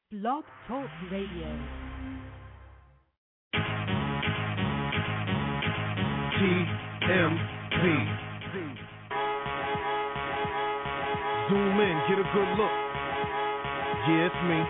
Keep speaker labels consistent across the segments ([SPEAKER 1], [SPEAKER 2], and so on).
[SPEAKER 1] Blog Talk Radio.
[SPEAKER 2] TMP. Zoom in, get a good look. Yeah, it's me.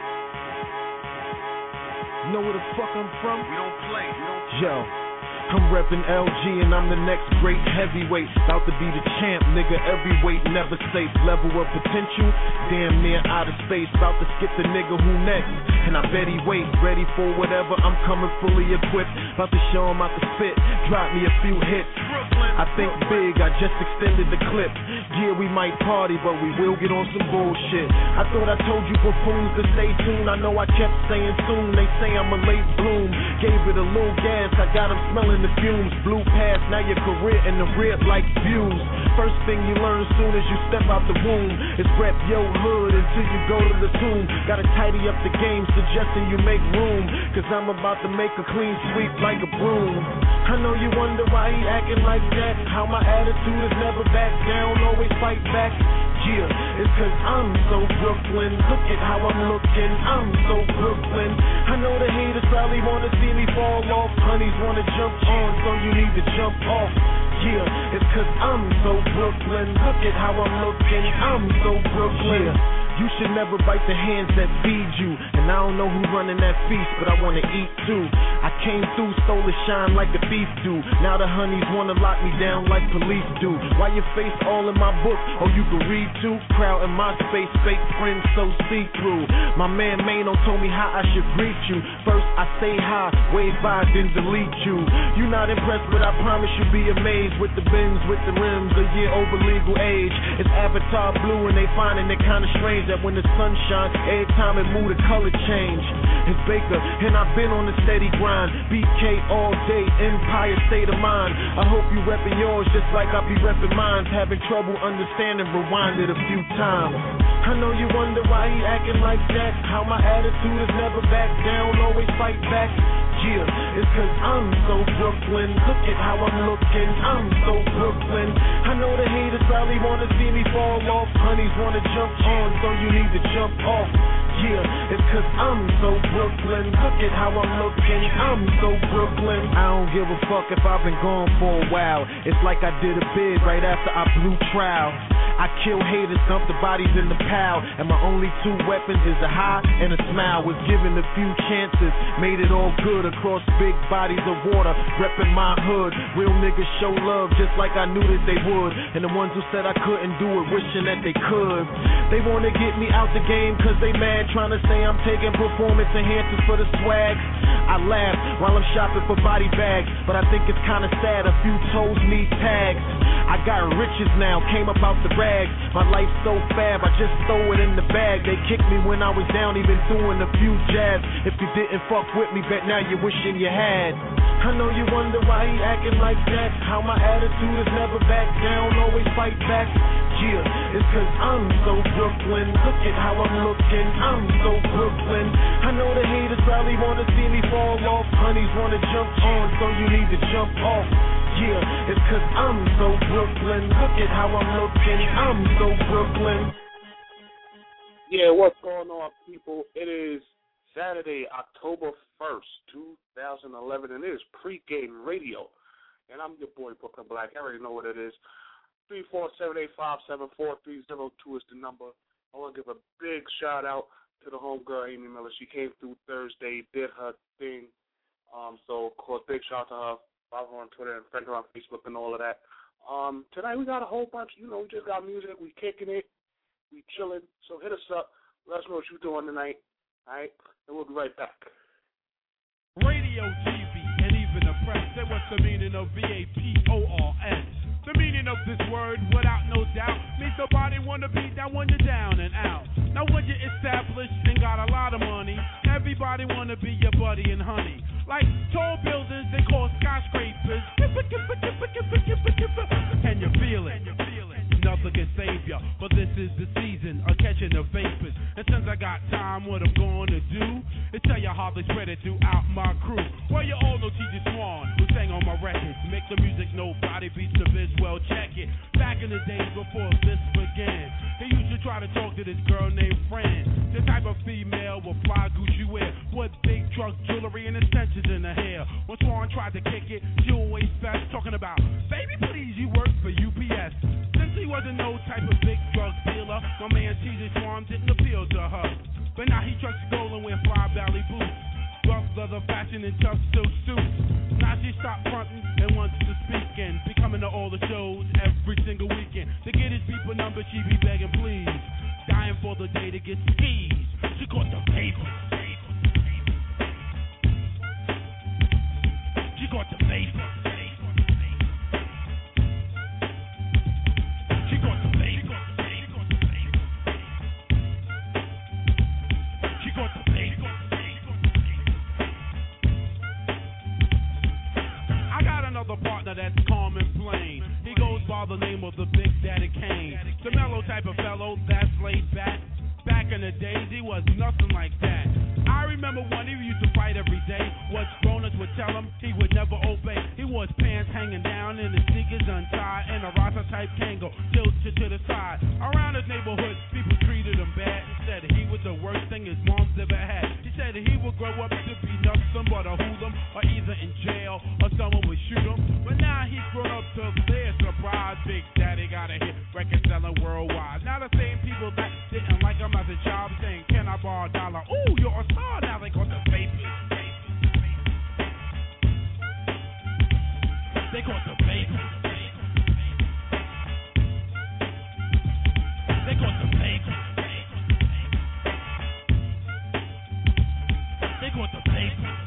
[SPEAKER 2] Know where the fuck I'm from? We don't play. Yo. I'm reppin' LG and I'm the next great heavyweight. About to be the champ, nigga, every weight never safe. Level of potential, damn near out of space. About to skip the nigga who next, and I bet he wait. Ready for whatever, I'm coming fully equipped. About to show him out the spit, drop me a few hits. I think big, I just extended the clip. Yeah, we might party, but we will get on some bullshit. I thought I told you buffoons to stay tuned. I know I kept saying soon, they say I'm a late bloom. Gave it a little gas, I got him smelling the fumes. Blew past, now your career in the rear like views. First thing you learn soon as you step out the womb is rep your hood until you go to the tomb. Gotta tidy up the game, suggesting you make room, cause I'm about to make a clean sweep like a broom. I know you wonder why he acting like that, how my attitude is never back down, always fight back. Yeah, it's cause I'm so Brooklyn. Look at how I'm looking, I'm so Brooklyn. I know the haters probably wanna see me fall off. Honeys wanna jump on, so you need to jump off. Yeah, it's cause I'm so Brooklyn. Look at how I'm looking, I'm so Brooklyn. Yeah. You should never bite the hands that feed you. And I don't know who running that feast, but I wanna eat too. I came through, stole a shine like a thief do. Now the honeys wanna lock me down like police do. Why your face all in my book? Oh, you can read too? Crowd in my space, fake friends so see-through. My man Mano told me how I should greet you. First I say hi, wave by, then delete you. You not impressed, but I promise you'll be amazed. With the bins, with the rims, a year over legal age. It's Avatar blue and they finding it kinda strange that when the sun shines, every time it move the color change. It's Baker, and I've been on the steady grind. BK all day, Empire state of mind. I hope you reppin' yours just like I be reppin' mine. Having trouble understanding, rewind it a few times. I know you wonder why he acting like that, how my attitude is never back down, always fight back. Yeah, it's cause I'm so Brooklyn. Look at how I'm looking, I'm so Brooklyn. I know the haters probably wanna see me fall off. Honeys wanna jump on, so you need to jump off. Yeah, it's cause I'm so Brooklyn. Look at how I'm looking, I'm so Brooklyn. I don't give a fuck if I've been gone for a while. It's like I did a bid right after I blew trial. I kill haters, dump the bodies in the pile, and my only two weapons is a high and a smile. Was given a few chances, made it all good across big bodies of water, reppin' my hood. Real niggas show love just like I knew that they would, and the ones who said I couldn't do it, wishing that they could. They wanna get me out the game cause they mad, trying to say I'm taking performance enhancers for the swag. I laugh while I'm shopping for body bags, but I think it's kinda sad a few toes need tags. I got riches now, came up out the rags. My life's so fab, I just throw it in the bag. They kicked me when I was down, even doing a few jabs. If you didn't fuck with me, bet now you're wishing you had. I know you wonder why he acting like that, how my attitude is never back down, always fight back. Yeah, it's cause I'm so Brooklyn. Look at how I'm looking, I'm so Brooklyn. I know the haters probably wanna see me fall off. Honeys wanna jump on, so you need to jump off. Yeah, it's cause I'm so Brooklyn. Look at how I'm looking, I'm so Brooklyn.
[SPEAKER 3] Yeah, what's going on, people? It is Saturday, October 1st, 2011, and it is pregame radio. And I'm your boy, Brooklyn Black. I already know what it is. 347-857-4302 is the number. I want to give a big shout-out to the homegirl, Amy Miller. She came through Thursday, did her thing. So, of course, big shout-out to her. Follow her on Twitter and friend her on Facebook and all of that. Tonight we got a whole bunch, we just got music, we kicking it, we chilling. So hit us up, let us know what you're doing tonight, all right? And we'll be right back.
[SPEAKER 4] Radio, TV, and even the press, say what's the meaning of VAPORS. The meaning of this word, without no doubt, means nobody wanna be down when you're down and out. Now when you're established and got a lot of money, everybody wanna be your buddy and honey. Like tall buildings they call skyscrapers. Can you feel it? Nothing can save ya, but this is the season of catching the vapors. And since I got time, what I'm gonna do to tell you how they spread it throughout my crew. Well, you all know TJ Swan, who sang on my records. Make the music nobody beats the biz, well check it. Back in the days before this began, he used to try to talk to this girl named Fran. The type of female with fly Gucci wear, with big truck jewelry and extensions in her hair. When Swan tried to kick it, she always fast, talking about, baby please, you work for UPS. Since he wasn't no type of big drug dealer, my man TJ Swan didn't appeal to her. But now he trucks gold and wear fly belly boots, rough leather fashion and tough silk suits. Now she stopped fronting and wants to speak and be coming to all the shows every single weekend. To get his people number, she be begging please, dying for the day to get skis. She caught the papers. She caught the papers. She caught the papers. She caught the papers. I got another partner that's calm and plain. He goes by the name of the Big Daddy Kane. The mellow type of fellow that's laid back. Back in the days, he was nothing like that. I remember when he used to fight every day. What grown-ups would tell him, he would never obey. He wore his pants hanging down and his sneakers untied, and a Rasta type Kango tilted to the side. Around his neighborhood, people treated him bad. He said he was the worst thing his mom's ever had. He said he would grow up to be nothing but a hoodlum, or either in jail or someone would shoot him. But now he's grown up to their surprise. Big Daddy got a hit record selling worldwide. Now the same people that didn't like him as a child saying, can I borrow a dollar? Ooh, you're a star. Now they caught the papers. They caught the papers. They caught the papers. They caught the papers.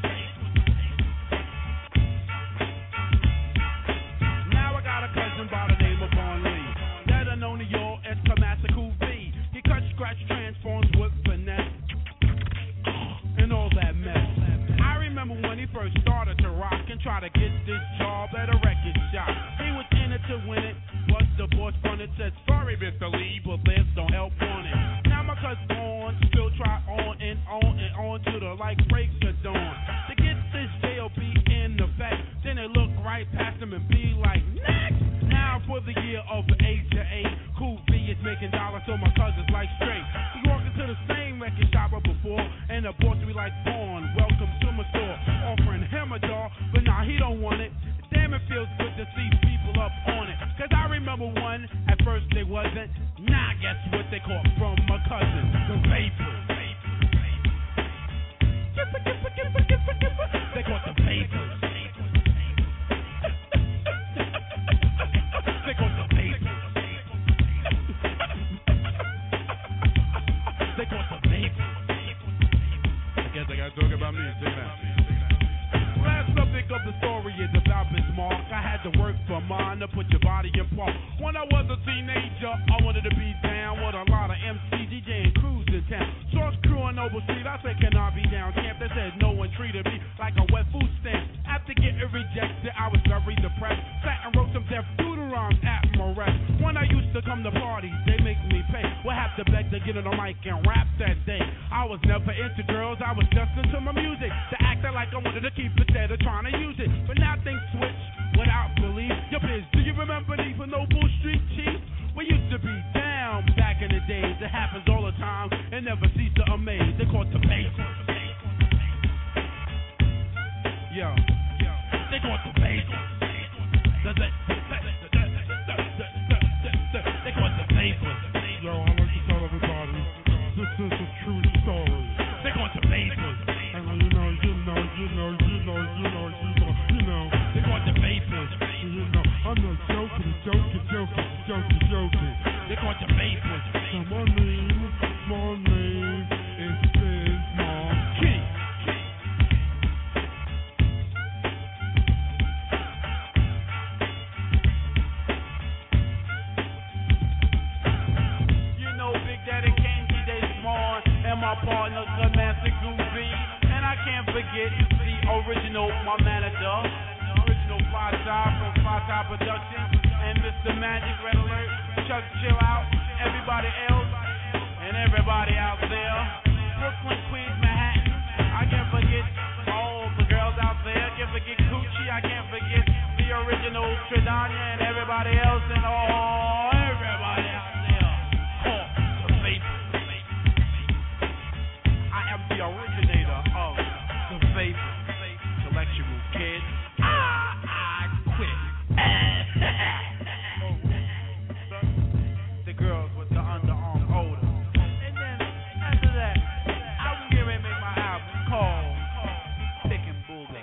[SPEAKER 4] Now I got a cousin by the name of Vaughn Lee, better known to y'all as Kamasa Cool V. He cuts, scratch, transforms with finesse and all that mess. I remember when he first started to rock and try to get this job at a record shop. He was in it to win it, but the boss fronted said, sorry Mr. Lee, but there's no help on it. Now my cousin on, still try on and on and on to the like break of dawn. To get this JLB in effect, then they look right past him and be like, next! Now for the year of the age of 8, Cool V is making dollars, so my cousin's like straight. He walked into the same record shop up before, and the boss be like, Vaughn, welcome to my store, offering him a doll, but nah, he don't want it. Damn, it feels good to see people up on it. Cause I remember one, at first they wasn't. Nah, guess what they caught from my cousin? The papers. They caught the papers. They caught the papers. They caught the papers. I guess I gotta talk about me. Check it out. Last subject of the story is about Bismarck. I had to work for mine to put your body in park. When I was a teenager, I wanted to be down with a lot of MC, DJ, and crews in town. Source crew on Noble Street, I said, can I be down camp? They said no one treated me like a wet food stamp. After getting rejected, I was very depressed. Sat and wrote some deaf doodle rhymes at my rest. When I used to come to parties, they make me pay. Would have to beg to get on the mic and rap that day. I was never into girls, I was just into my music. To acting like I wanted to keep it instead of trying to use it. But now things switch without belief. Yo, biz, do you remember these for Noble Street Chief? We used to be down back in the days. It happens all the time and never cease to amaze. They caught the papers. Yo, they caught the papers. They caught the papers.
[SPEAKER 5] Yo, I like to tell everybody, this is a true story.
[SPEAKER 4] They caught the papers.
[SPEAKER 5] And you know.
[SPEAKER 4] They caught the papers.
[SPEAKER 5] You know, I'm not joking.
[SPEAKER 4] They caught the papers.
[SPEAKER 5] So my name is Bismarck King.
[SPEAKER 4] You know Big Daddy Kane, DJ Swan, and my partner Kamasa Goofy. And I can't forget the original, my manager, original Fly Side from Fly Side Productions, and Mr. Magic Red Alert, Chuck Chill Out, everybody else, and everybody out there, Brooklyn, Queens, Manhattan. I everybody else and everybody out there. The vapor. I am the originator of the vapor. Intellectual kid. I quit. The girls with the underarm odor. And then after that, I was getting ready to make my album called Thick and Booger.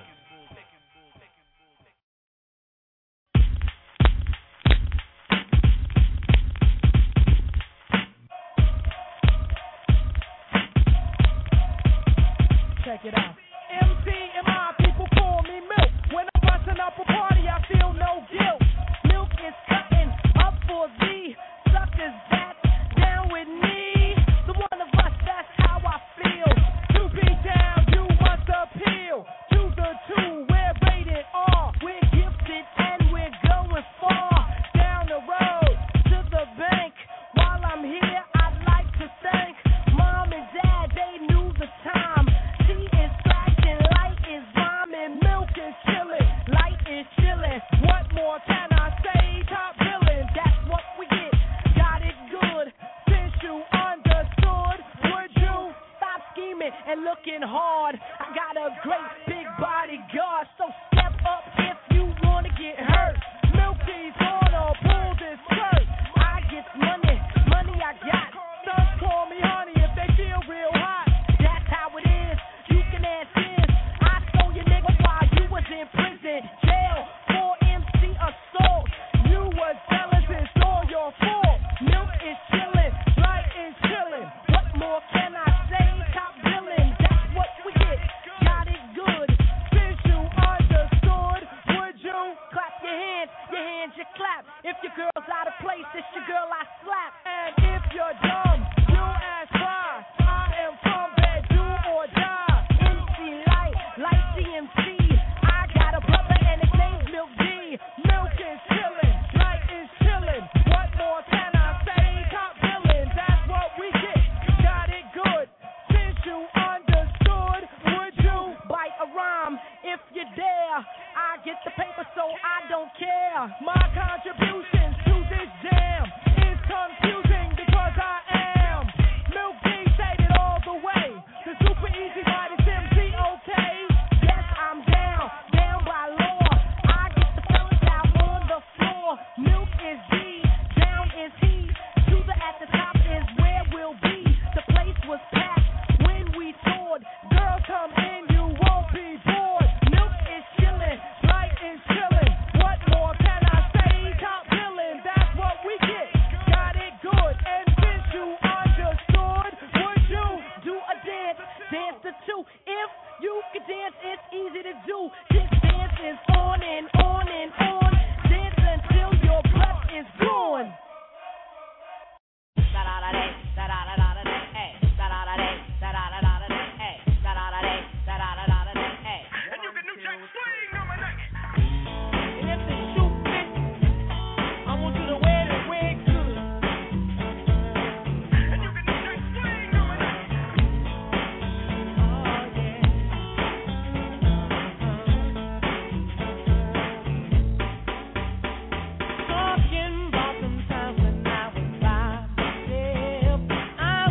[SPEAKER 6] Check it out. MC and my people call me Milk. When I'm busting up a party, I feel no guilt. Milk is cutting up for thee. Suckers that down with me. The one of us, that's how I feel. To be down, you must appeal. To the two, we're rated R. We're gifted and we're going far. Down the road to the bank. While I'm here, I'd like to thank Mom and Dad, they knew the time. Tea is flashing, light is rhyming, milk is chilling, light is chilling. What more can I say? Top billing, that's what we get. Got it good, since you understood. Would you stop scheming and looking hard? I got a great big bodyguard, so step up if you wanna get hurt. Milk tea's gonna pull this skirt. I get money, money I got. Sons call me honey if they feel real hot. That's how it is. You can ask this. I stole your nigga while you was in prison. Jail for MC assault. You was jealous, it's all your fault. Milk is chillin', light is chillin'. What more can I say? Top billing, that's what we get. Got it good. Since you understood, would you clap your hands you clap. If your girl's out of place, it's your girl I slap. And if you're dumb, you ask why. I am from bed, do or die. MC Light DMC. I got a brother and his name's Milk D. Milk is chillin', light is chillin'. What more can I say? Top billing, that's what we get. Got it good. Since you understood, would you bite a rhyme if you dare? I get the paper so I don't care. My contributions to this jam is confusing because I am Milk D, said it all the way. The super easy body MC, okay? Yes, I'm down by law. I get the fellas out on the floor. Milk is D, down is he. To the at the top is where we'll be. The place was packed when we toured. Girls come in, you won't be bored. Milk is chillin', light is chillin'. What more can I say? Top billing, that's what we get. Got it good. And since you understood, would you do a dance? Dance the two. If you can dance, it's easy to do. This dance is on and on and on. Dance until your breath is gone.
[SPEAKER 7] And you can do Jack Swing on my neck.
[SPEAKER 6] And if the shoe fits, I want you to wear the wig good.
[SPEAKER 7] And you can do Jack Swing on my neck.
[SPEAKER 6] Oh, yeah. Talking about some time when I was by myself. I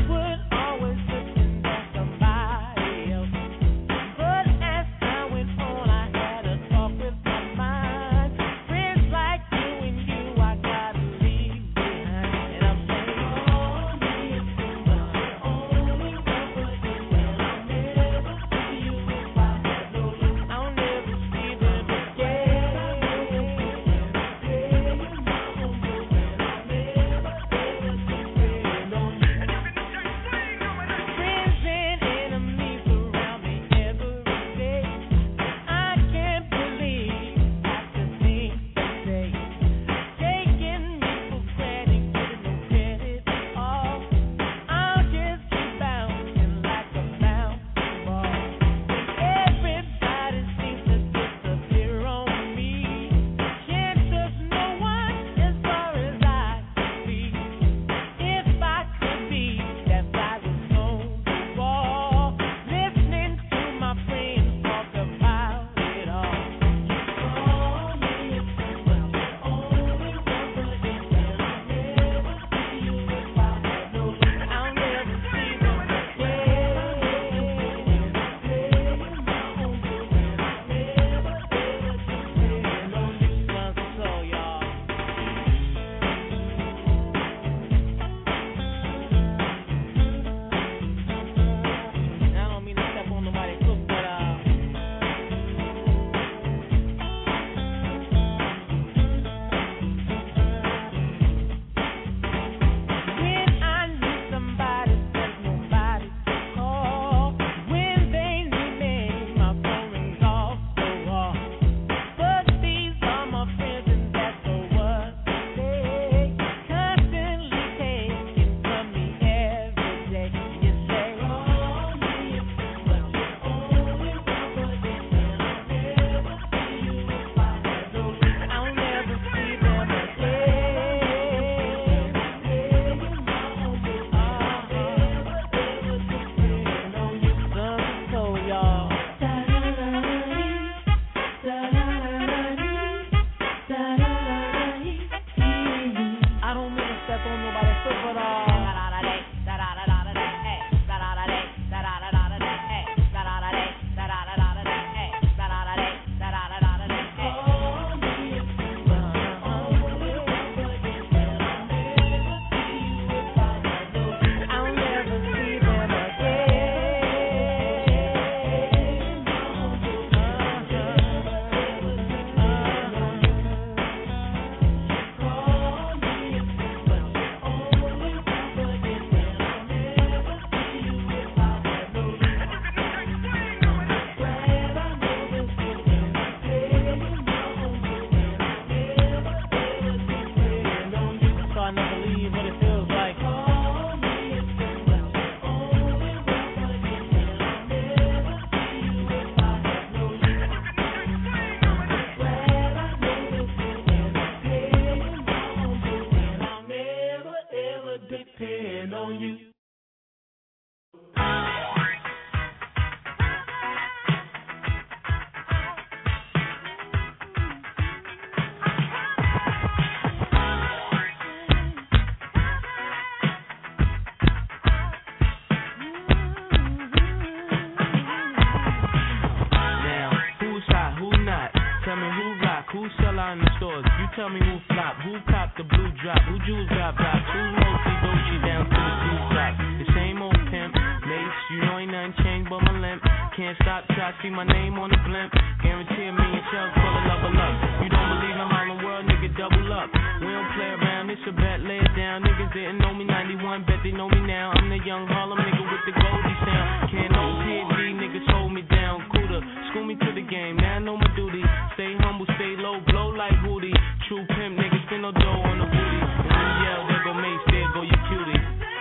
[SPEAKER 8] tell me who flop, who cop the blue drop, who jewels got blocks, who's mostly Dolce down to the blue drop. The same old pimp, mace, you know ain't nothing changed but my limp. Can't stop till I see my name on the blimp. Guarantee a million shells for the level up. You don't believe in Harlem World, nigga, double up. We don't play around, it's a bet, lay it down. Niggas didn't know me 91, bet they know me now. I'm the young Harlem nigga with the Goldie sound. Can't no PD, niggas hold me down. Cooler, school me to the game, now I know my duty. Stay humble, stay low, blow like Hootie. True pimp, niggas spin no dough on the booty. And when you yell, there go Mace, there go you cutie.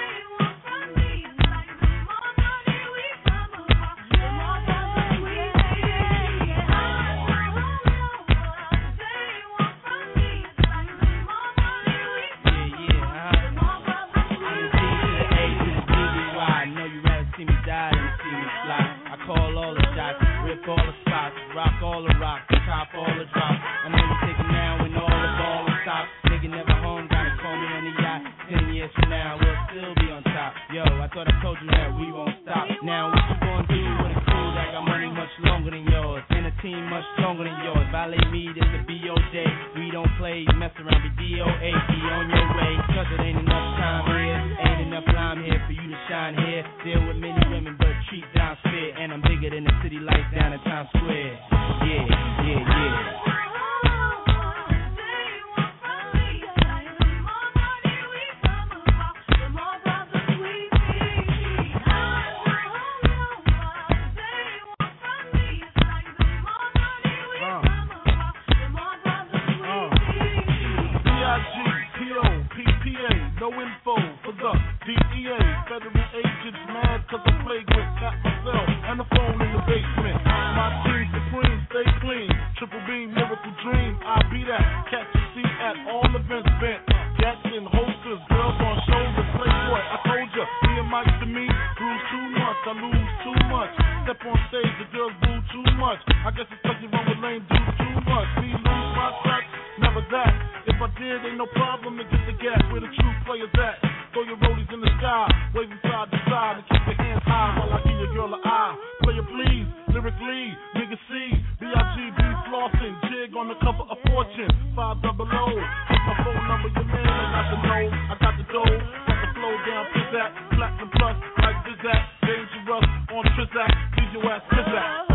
[SPEAKER 9] All the spots, rock all the rock, top all the drops. I know you take it now when all the ball is top. Nigga never home, gotta call me on the yacht. 10 years from now, we'll still be on top. Yo, I thought I told you that we won't stop. Now what you gonna do with a crew that got money much longer than yours, and a team much stronger than yours? Violate me, this a BOJ. We don't play, mess around, be DOA. Be on your way, cause it ain't enough time here. Ain't enough time here for you to shine here. Deal with many women, but treat down fair. And I'm bigger than the city lights down in Times Square. Yeah, yeah, yeah.
[SPEAKER 5] No info for the DEA. Federal agents mad cause I flagrant. Got myself and the phone in the basement. My team supreme, stay clean. Triple beam, miracle dream. I be that. Catch a seat at all events bent. Jackson, holsters, girls on shoulders. Playboy, I told ya. Me and Mike to me, bruise too much. I lose too much. Step on stage, the girls boo too much. I guess it's cause you run with lame dudes too much. Me lose my touch, never that. If I did, ain't no problem to get the gap where the true players at. Throw your rollies in the sky, waving side to side, and keep your hands high while I give your girl an eye. Player please, lyrically, nigga C, B.I.G.B. flossing, jig on the cover of Fortune, 500. Take my phone number, your man, I got the know, I got the dough, got the flow down, pizzazz, platinum plus, like Bizzat, dangerous on Trizak, leave your ass pizzazz.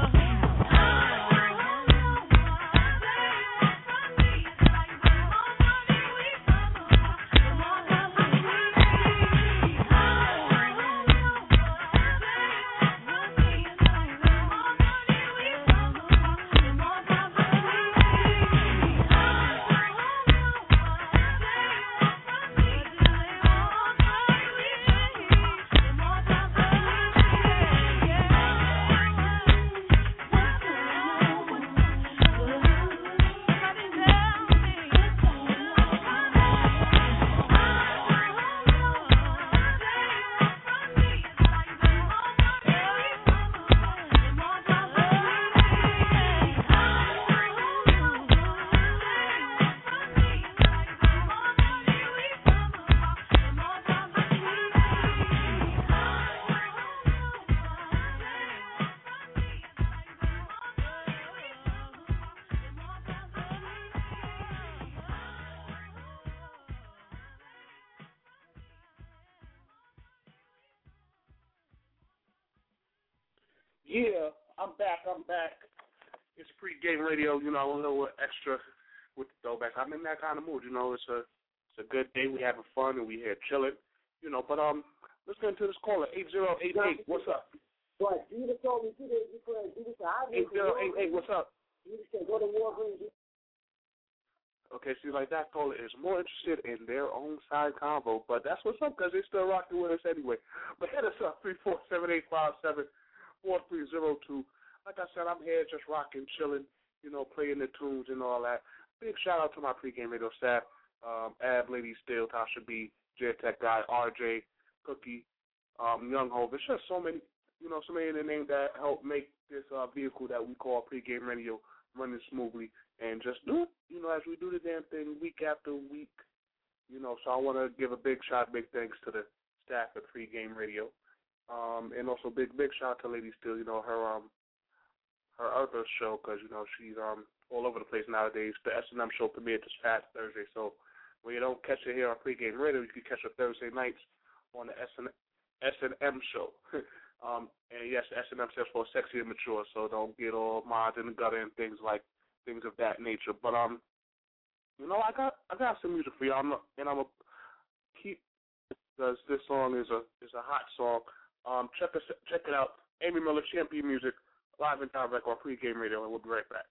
[SPEAKER 3] Yeah, I'm back. It's Pre-Game Radio, you know, a little extra with the throwback. I'm in that kind of mood, you know. It's a good day. We having fun and we here chilling, you know. But let's get into this caller, 8088. What's up?
[SPEAKER 10] What? You just told me 2 days before.
[SPEAKER 3] 8088. What's up?
[SPEAKER 10] You just said go to Walgreens.
[SPEAKER 3] Okay, see, like that caller is more interested in their own side convo, but that's what's up because they still rocking with us anyway. But hit us up 347-857-4302. Like I said, I'm here just rocking, chilling, you know, playing the tunes and all that. Big shout out to my Pre-Game Radio staff, Ab, Lady Steel, Tasha B, J-Tech Guy, RJ, Cookie, Young Hov. It's just so many, you know, so many of the names that help make this vehicle that we call Pre-Game Radio running smoothly and just do it, you know, as we do the damn thing week after week, you know. So I want to give a big thanks to the staff at Pre-Game Radio. And also big shout out to Lady Steel, you know, her other show, because, you know, she's all over the place nowadays. The S&M show premiered this past Thursday, so when you don't catch it here on Pregame Radio, you can catch it Thursday nights on the S&M show. And yes, S&M stands for sexy and mature, so don't get all mods in the gutter and things of that nature. But I got some music for y'all, and I'm gonna keep because this song is a hot song. Check it out, Amy Miller, Champion Music, live and direct on Pregame Radio, and we'll be right back.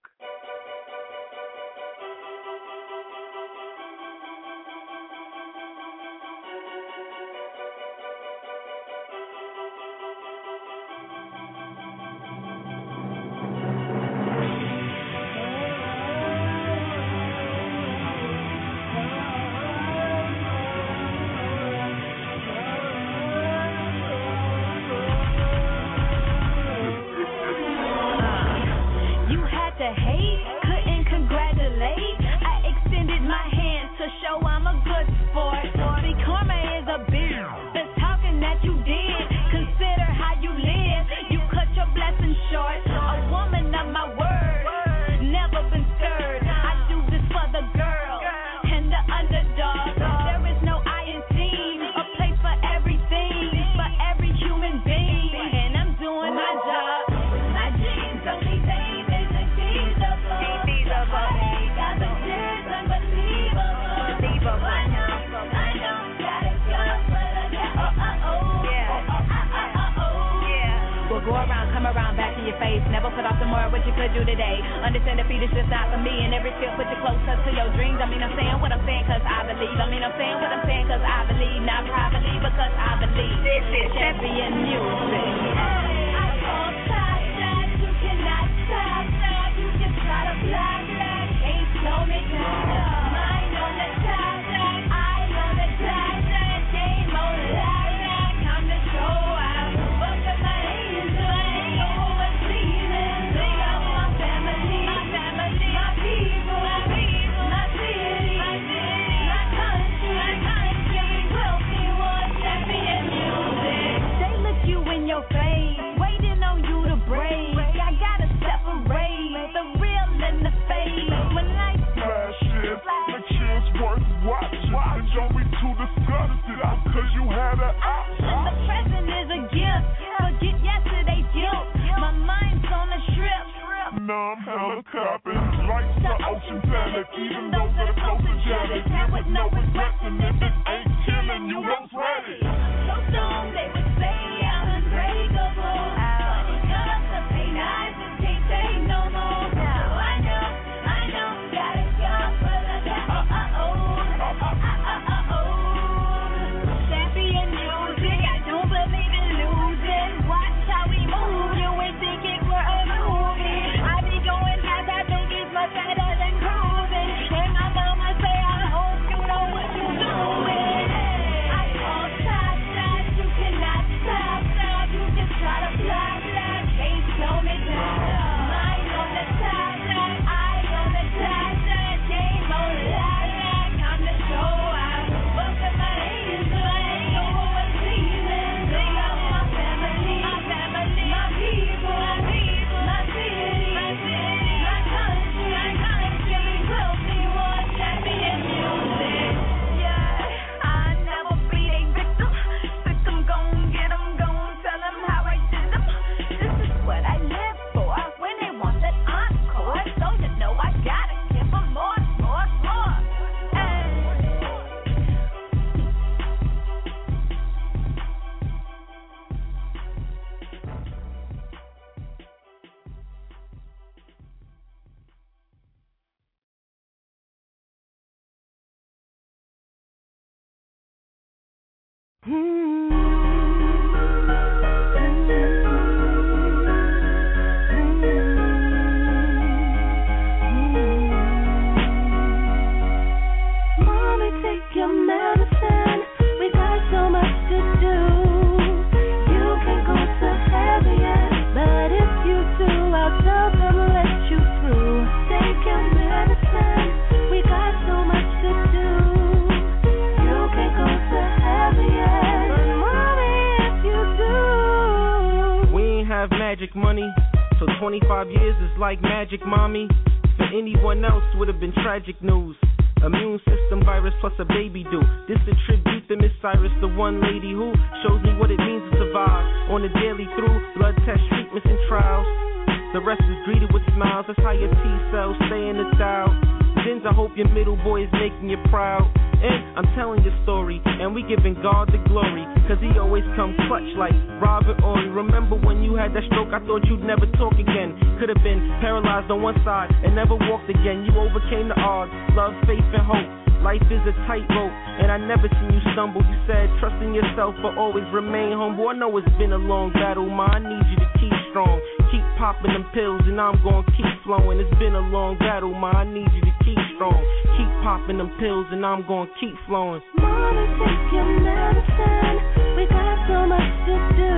[SPEAKER 8] Magic money, so 25 years is like magic, mommy.
[SPEAKER 11] For anyone else, would have been tragic news. Immune system virus plus a baby do. This a tribute to Miss Cyrus, the one lady who shows me what it means to survive on the daily through blood test treatments and trials. The rest is greeted with smiles. That's how your T-cells stay in the dial. Then I hope your middle boy is making you proud. And I'm telling your story, and we giving God the glory, cause he always come clutch like Robert Ory. Remember when you had that stroke, I thought you'd never talk again. Could've been paralyzed on one side and never walked again. You overcame the odds, love, faith, and hope. Life is a tightrope, and I never seen you stumble. You said, trust in yourself, but always remain humble. I know it's been a long battle, ma, I need you to keep strong. Keep popping them pills, and I'm gonna keep flowing. It's been a long battle, ma, I need you to keep strong. Keep popping them pills, and I'm gonna keep flowing.
[SPEAKER 12] Mama, take your medicine. We got so much to do.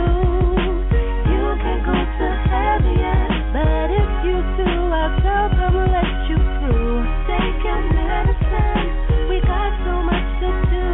[SPEAKER 12] You can't go to heaven yet, but if you do, I'll tell them let you through. Take your medicine. We got so much to do.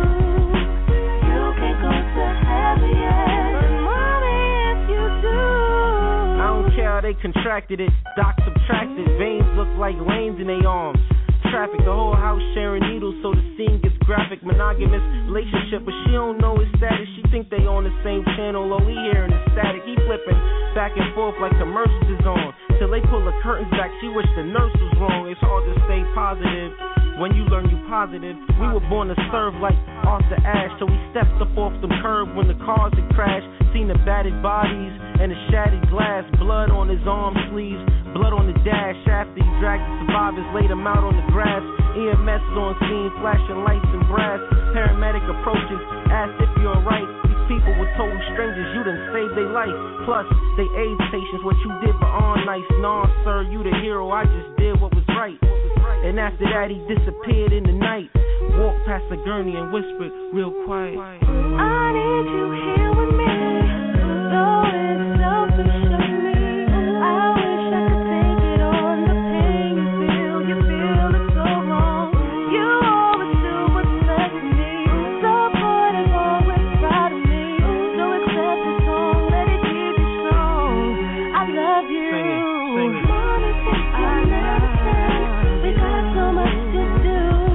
[SPEAKER 12] You can't go to heaven yet, but mommy, if you do.
[SPEAKER 11] I don't care how they contracted it. Doc subtracted. Veins look like lanes in their arms. Traffic, the whole house sharing needles, so the scene gets graphic. Monogamous relationship, but she don't know his status. She think they on the same channel, all he hearing is static. He flipping back and forth like commercials is on, till they pull the curtains back. She wish the nurse was wrong. It's hard to stay positive when you learn you positive. We were born to serve like Arthur Ashe, so we stepped up off the curb when the cars had crashed. Seen the battered bodies and the shattered glass, blood on his arm sleeves, blood on the dash. After he dragged the survivors, laid them out on the grass. EMS on scene, flashing lights and brass. Paramedic approaches, asked if you're alright. These people were total strangers, you done saved their life. Plus, they AIDS patients, what you did for all nice. Nah, sir, you the hero, I just did what was right. And after that, he disappeared in the night. Walked past the gurney and whispered real quiet,
[SPEAKER 12] I need you here with me. Though it's selfish of me, I wish I could take it on. The pain you feel it so wrong. You always do what's best for me. Supportive, always proud of me. So accept the song, let it keep you strong. I love you.
[SPEAKER 11] Sing it.
[SPEAKER 12] Mommy, take your medicine. We got so much to do.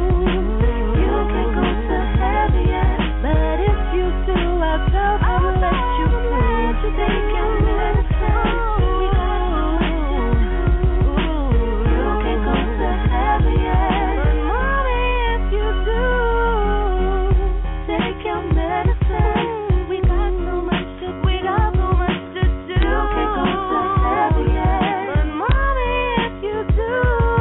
[SPEAKER 12] You can't go to heaven yet, but if you do, I'll tell them to let you through. Take your medicine. We got so much to do. You can't go to heaven yet, but mommy, if you do, take your medicine. We got so much to do. You can't go to heaven yet, but mommy, if you do.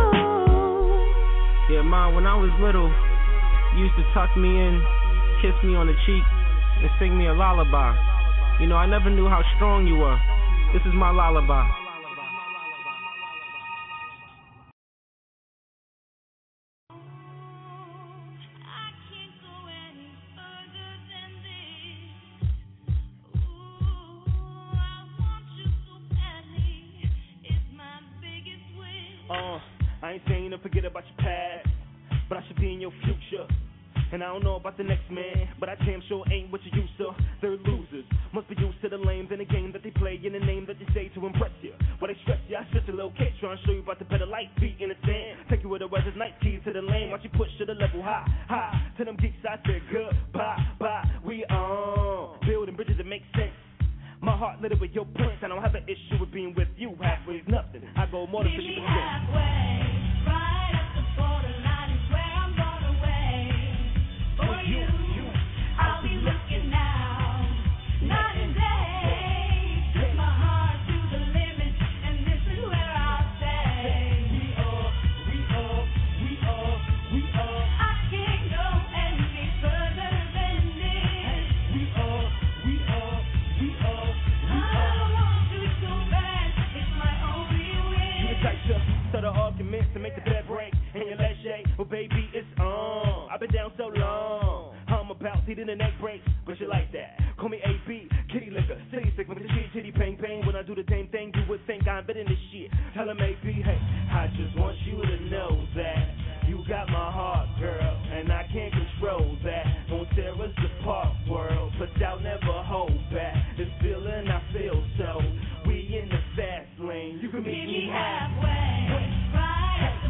[SPEAKER 11] Yeah, Ma, when I was little, you used to tuck me in, kiss me on the cheek, and sing me a lullaby. You know, I never knew how strong you were. This is my lullaby.
[SPEAKER 13] I ain't saying to forget about your past, but I should be in your future. And I don't know about the next man, but I damn sure ain't what you used to. They're losers, must be used to the lames in the game that they play, in the name that they say to impress you. Well, they stress you, I stretch a little case, trying to show you about the better life, feet in the sand. Take you where the weather's night, keys to the lane, watch you push to the level high. To them geeks I said goodbye, bye, we on. Building bridges that make sense. My heart lit up with your prince. I don't have an issue with being with you. Halfway is nothing. I go more than 50%.
[SPEAKER 12] Meet me halfway, right at the borderline is where I'm gonna wait. For you, I'll be looking out, night and day. Take my heart to the limit, and this is where I'll stay. We are. I can't go any further than this. We are.
[SPEAKER 13] Start an argument to make the bed break, and your last shade, well baby, it's on. I've been down so long, I'm about to the neck break, but you like that. Call me AB, kitty liquor, city sick with the shit, titty pain. When I do the same thing, you would think I'm better than this shit. Tell him AB, hey, I just want you to know that you got my heart, girl, and I can't control that. Don't tear us apart, world, but I'll never hold back. This feeling I feel so, we in the fast lane. You can meet me halfway, right?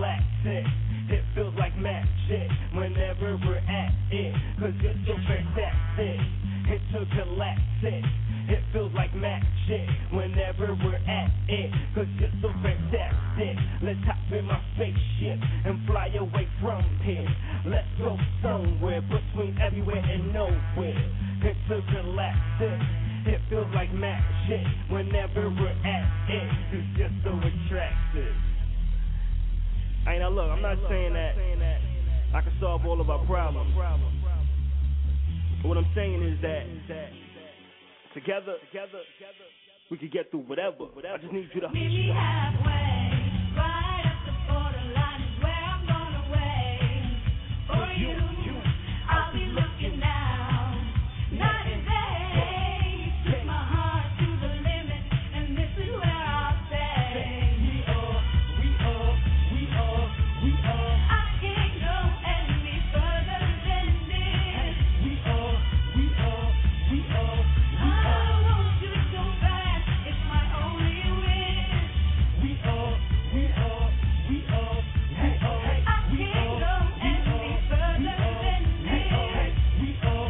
[SPEAKER 13] intergalactic. It feels like magic whenever we're at it, 'cause you're so fantastic. Intergalactic. It feels like magic whenever we're at it, 'cause you're so fantastic. Let's hop in my spaceship and fly away from here. Let's go somewhere between everywhere and nowhere. Intergalactic. It feels like magic whenever we're at it, 'cause you're so attractive. Hey, now look, I'm not saying that I can solve all of our problems. But what I'm saying is that together we can get through whatever. I just need you to
[SPEAKER 12] meet me halfway, right up the borderline is where I'm gonna wait for you. I'll be looking now, night and day. Push my heart to the limit, and this is where I'll stay. We are. I can't go any further than this. We are. I want you so bad, it's my only wish. We are. I can't go any further than this. We are.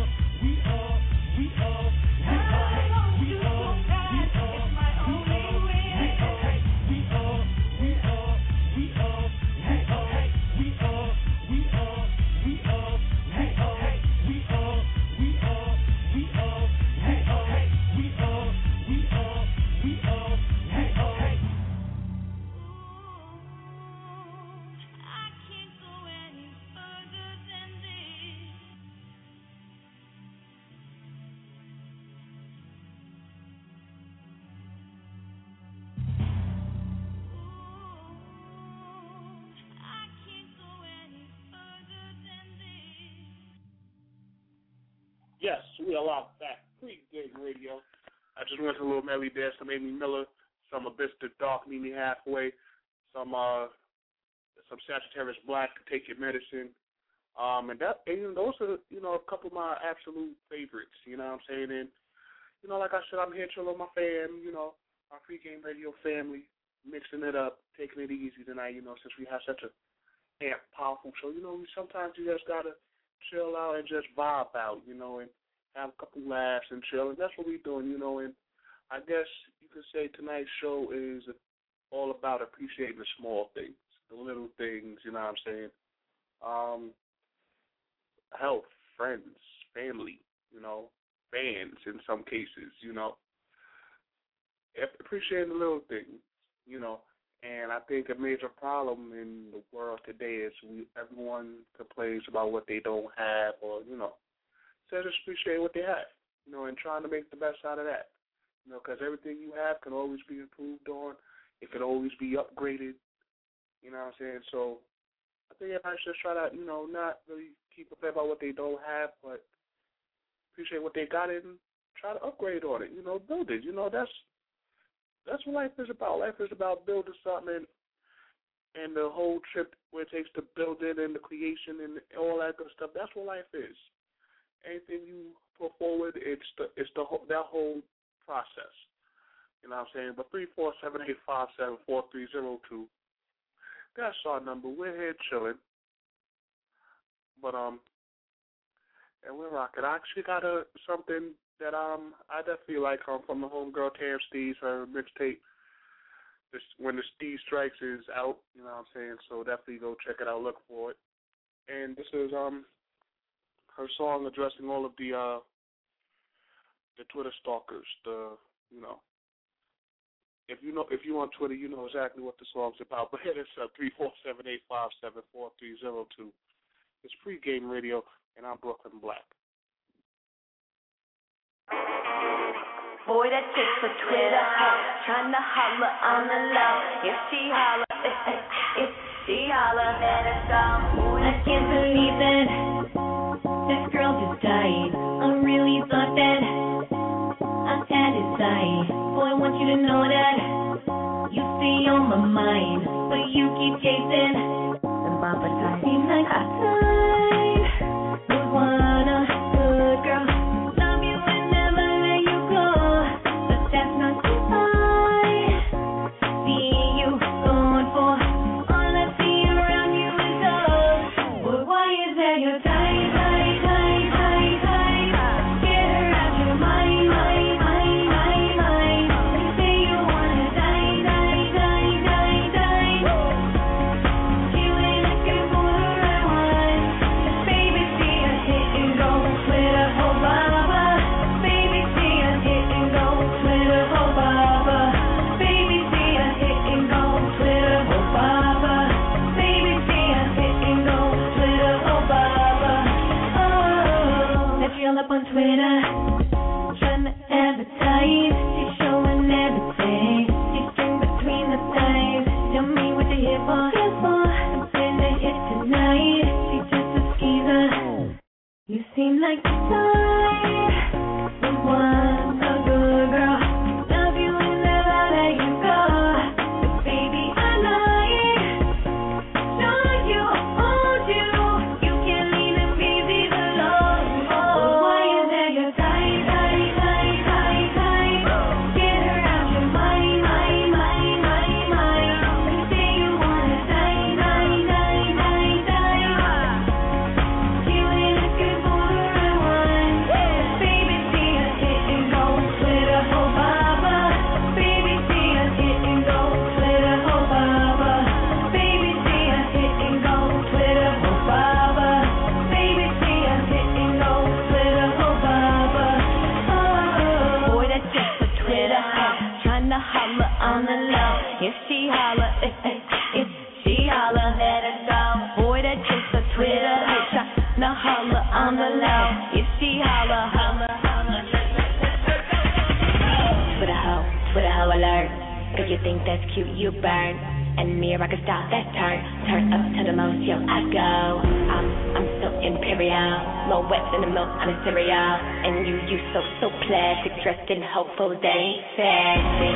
[SPEAKER 12] I want you so bad, it's my only wish. We are. I can't go any further than this. I can't go any further than this.
[SPEAKER 3] Yes, we are live back. Pre-game radio. I just went to a little medley there. Some Amy Miller, some Abyss the Dark, Meet Me Halfway, some Sagittarius Black, Take Your Medicine. And those are, a couple of my absolute favorites, you know what I'm saying? And, like I said, I'm here chilling with my fam, our pre-game radio family, mixing it up, taking it easy tonight, since we have such a powerful show. Sometimes you just got to chill out and just vibe out, and have a couple laughs and chill. And that's what we're doing, and I guess you could say tonight's show is all about appreciating the small things, the little things, you know what I'm saying? Health, friends, family, fans in some cases, appreciating the little things, and I think a major problem in the world today is everyone complains about what they don't have or, so just appreciate what they have, and trying to make the best out of that, because everything you have can always be improved on. It can always be upgraded, you know what I'm saying? So I think everybody should try to, not really keep a play about what they don't have, but appreciate what they got and try to upgrade on it, build it. That's what life is about. Life is about building something and the whole trip where it takes to build it and the creation and all that good stuff. That's what life is. Anything you put forward, it's that whole process. You know what I'm saying? But 347-857-4302. That's our number. We're here chilling. But and we're rocking. I actually got something that I definitely like from the homegirl Tam Steez, her mixtape. When the Steez Strikes is out, you know what I'm saying? So definitely go check it out, look for it. And this is her song addressing all of the Twitter stalkers, if you're on Twitter, you know exactly what the song's about. But hit us up 347-857-4302. It's Pre-Game Radio, and I'm Brooklyn Black.
[SPEAKER 12] Boy, that chick for Twitter, tryna holler on the low. If she holler, let us go. I can't believe that this girl just died. I really thought that I had his eye. Boy, I want you to know that you stay on my mind, but you keep chasing the bumper time. Seems like I died. Would want a good girl. Love you and never let you go, but that's not goodbye. See you going for all I see around. for, I'm feeling it tonight. She's just a skeezer. You seem like the type, the one, a good girl. Love you and never let you go. But baby, I like showing you, hold you. You can't leave them babies alone. Oh, why is that your type, type, type, type, type? Get her out your mind, mind, mind, mind, mind. You say you wanna die, die, die, die, die. You ain't looking for the right one. Baby, see us hit and go, split a whole baba. Baby, see us hit and go, split a whole baba. Baby, see us hit and go, split a whole baba. Baby, see us hit and go, split a whole baba. Oh, boy, that's just a Twitter. Tryna holler on the low. If she holler, if she holler, let her go. Boy, that's just a Twitter. Tryna holler on the low. If she holler, holler, holler. Twitter hoe alert. If you think that's cute, you burn. And me, a rocket star, that's turn up to the most, yo, I go. I'm so imperial, more wet than the milk on a cereal. And you so plastic, dressed in hopeful, they ain't sexy.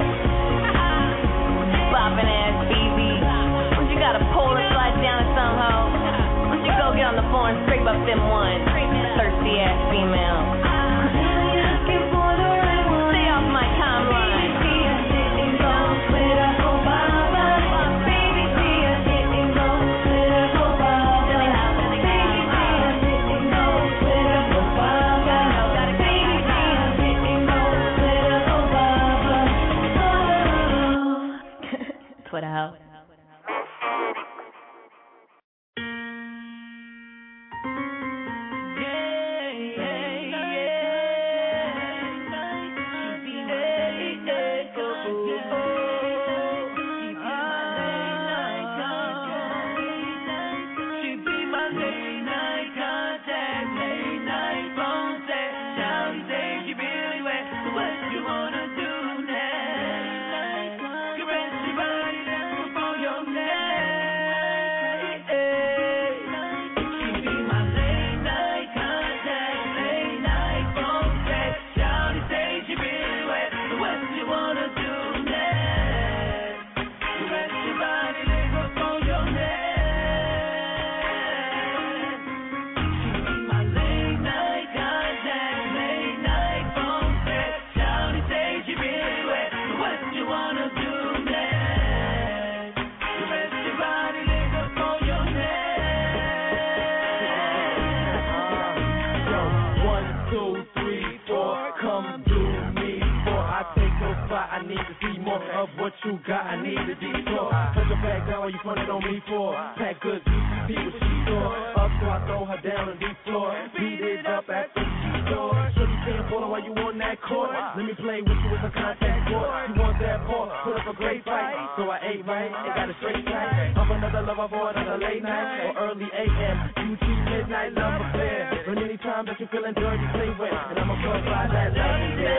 [SPEAKER 12] Bopping ass BB, don't you gotta pull and slide down somehow? Why don't you go get on the floor and scrape up them ones? Thirsty ass female. Stay off my timeline. Twitter hoe.
[SPEAKER 14] I need to see more of what you got. I need a detour. Put your back down, what you frontin' on me for? Pack goods, UCP with she door. Up so I throw her down on deep floor. Beat it up at the store. Shorty can't ball while you on that court. Let me play with you with a contact sport. You want that ball? Put up a great fight. So I ate right and got a straight tight. I'm another lover for another late night or early AM. UT midnight love affair. Run anytime that you feeling dirty, play with, and I'm a club by that love.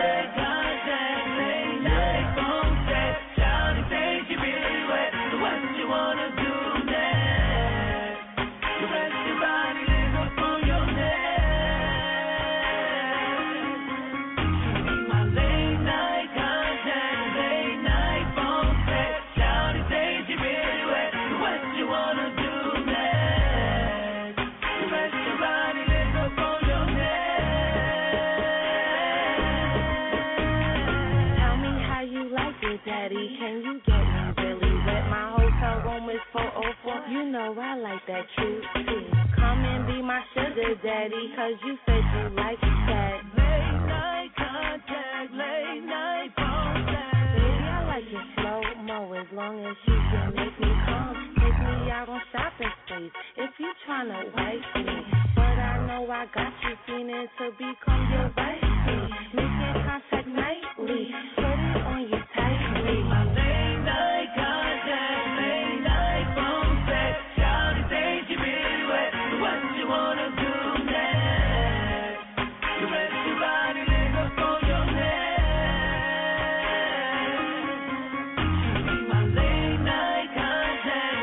[SPEAKER 12] Daddy, can you get me really wet? My hotel room is 404. You know I like that cute tea. Come and be my sugar daddy, cause you said you like that. Late night contact, late night phone sex. Baby, I like it slow-mo as long as you can make me calm. Take me out on shopping sprees if you tryna wife me. But I know I got you feeling to become your wifey. Making contact nightly, put it on you tightly. Late night contact, late night phone sex. Shawty says you really wet. What you wanna do next? You rest your body, leg up on your neck. My late night contact,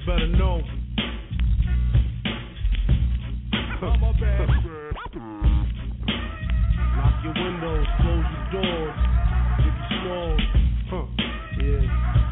[SPEAKER 4] better know. I'm a bad girl. Lock your windows, close your doors. If you snore, yeah.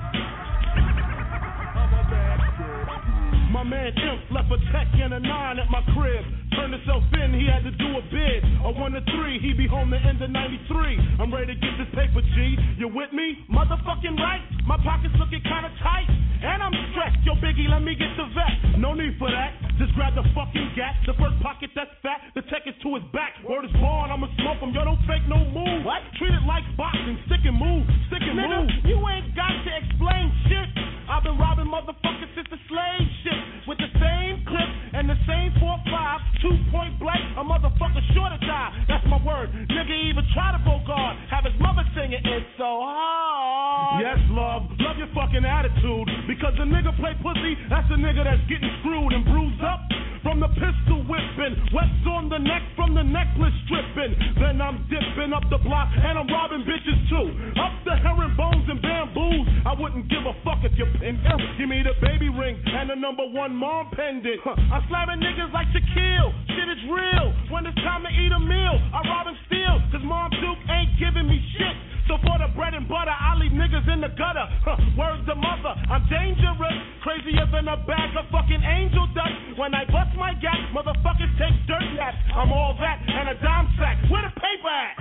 [SPEAKER 4] I'm a bad girl. My man Imp left a tech and a 9 at my crib. Turned himself in, he had to do a bid. A 1 to 3, he be home the end of 93. I'm ready to get this paper, G. You with me? Motherfucking right. My pockets looking kinda tight. And I'm stressed. Yo, Biggie, let me get the vet. No need for that. Just grab the fucking gat. The first pocket that's fat. The tech is to his back. Word is born, I'ma smoke him. Yo, don't fake no move. What? Treat it like boxing. Stick and move. Stick and move. You ain't got to explain shit. I've been robbing motherfuckers since the slave ship. With the same clip and the same 4-5. 2-point blank, a motherfucker sure to die. That's my word. Nigga even try to bogart. Have his mother singing It's So Hard. Yes, love your fucking attitude. Because the nigga play pussy, that's the nigga that's getting screwed and bruised up. From the pistol whipping, wets on the neck from the necklace stripping. Then I'm dipping up the block and I'm robbing bitches too. Up the herringbones and bamboos. I wouldn't give a fuck if you pin. Give me the baby ring and the #1 mom pendant. I'm slamming niggas like Shaquille. Shit is real. When it's time to eat a meal, I rob and steal. Cause Mom Duke ain't giving me shit. So for the bread and butter, I leave niggas in the gutter. Words to mother, I'm dangerous. Crazier than a bag of fucking angel dust. When I bust my gap, motherfuckers take dirt naps. I'm all that and a dime sack. Where the paper at?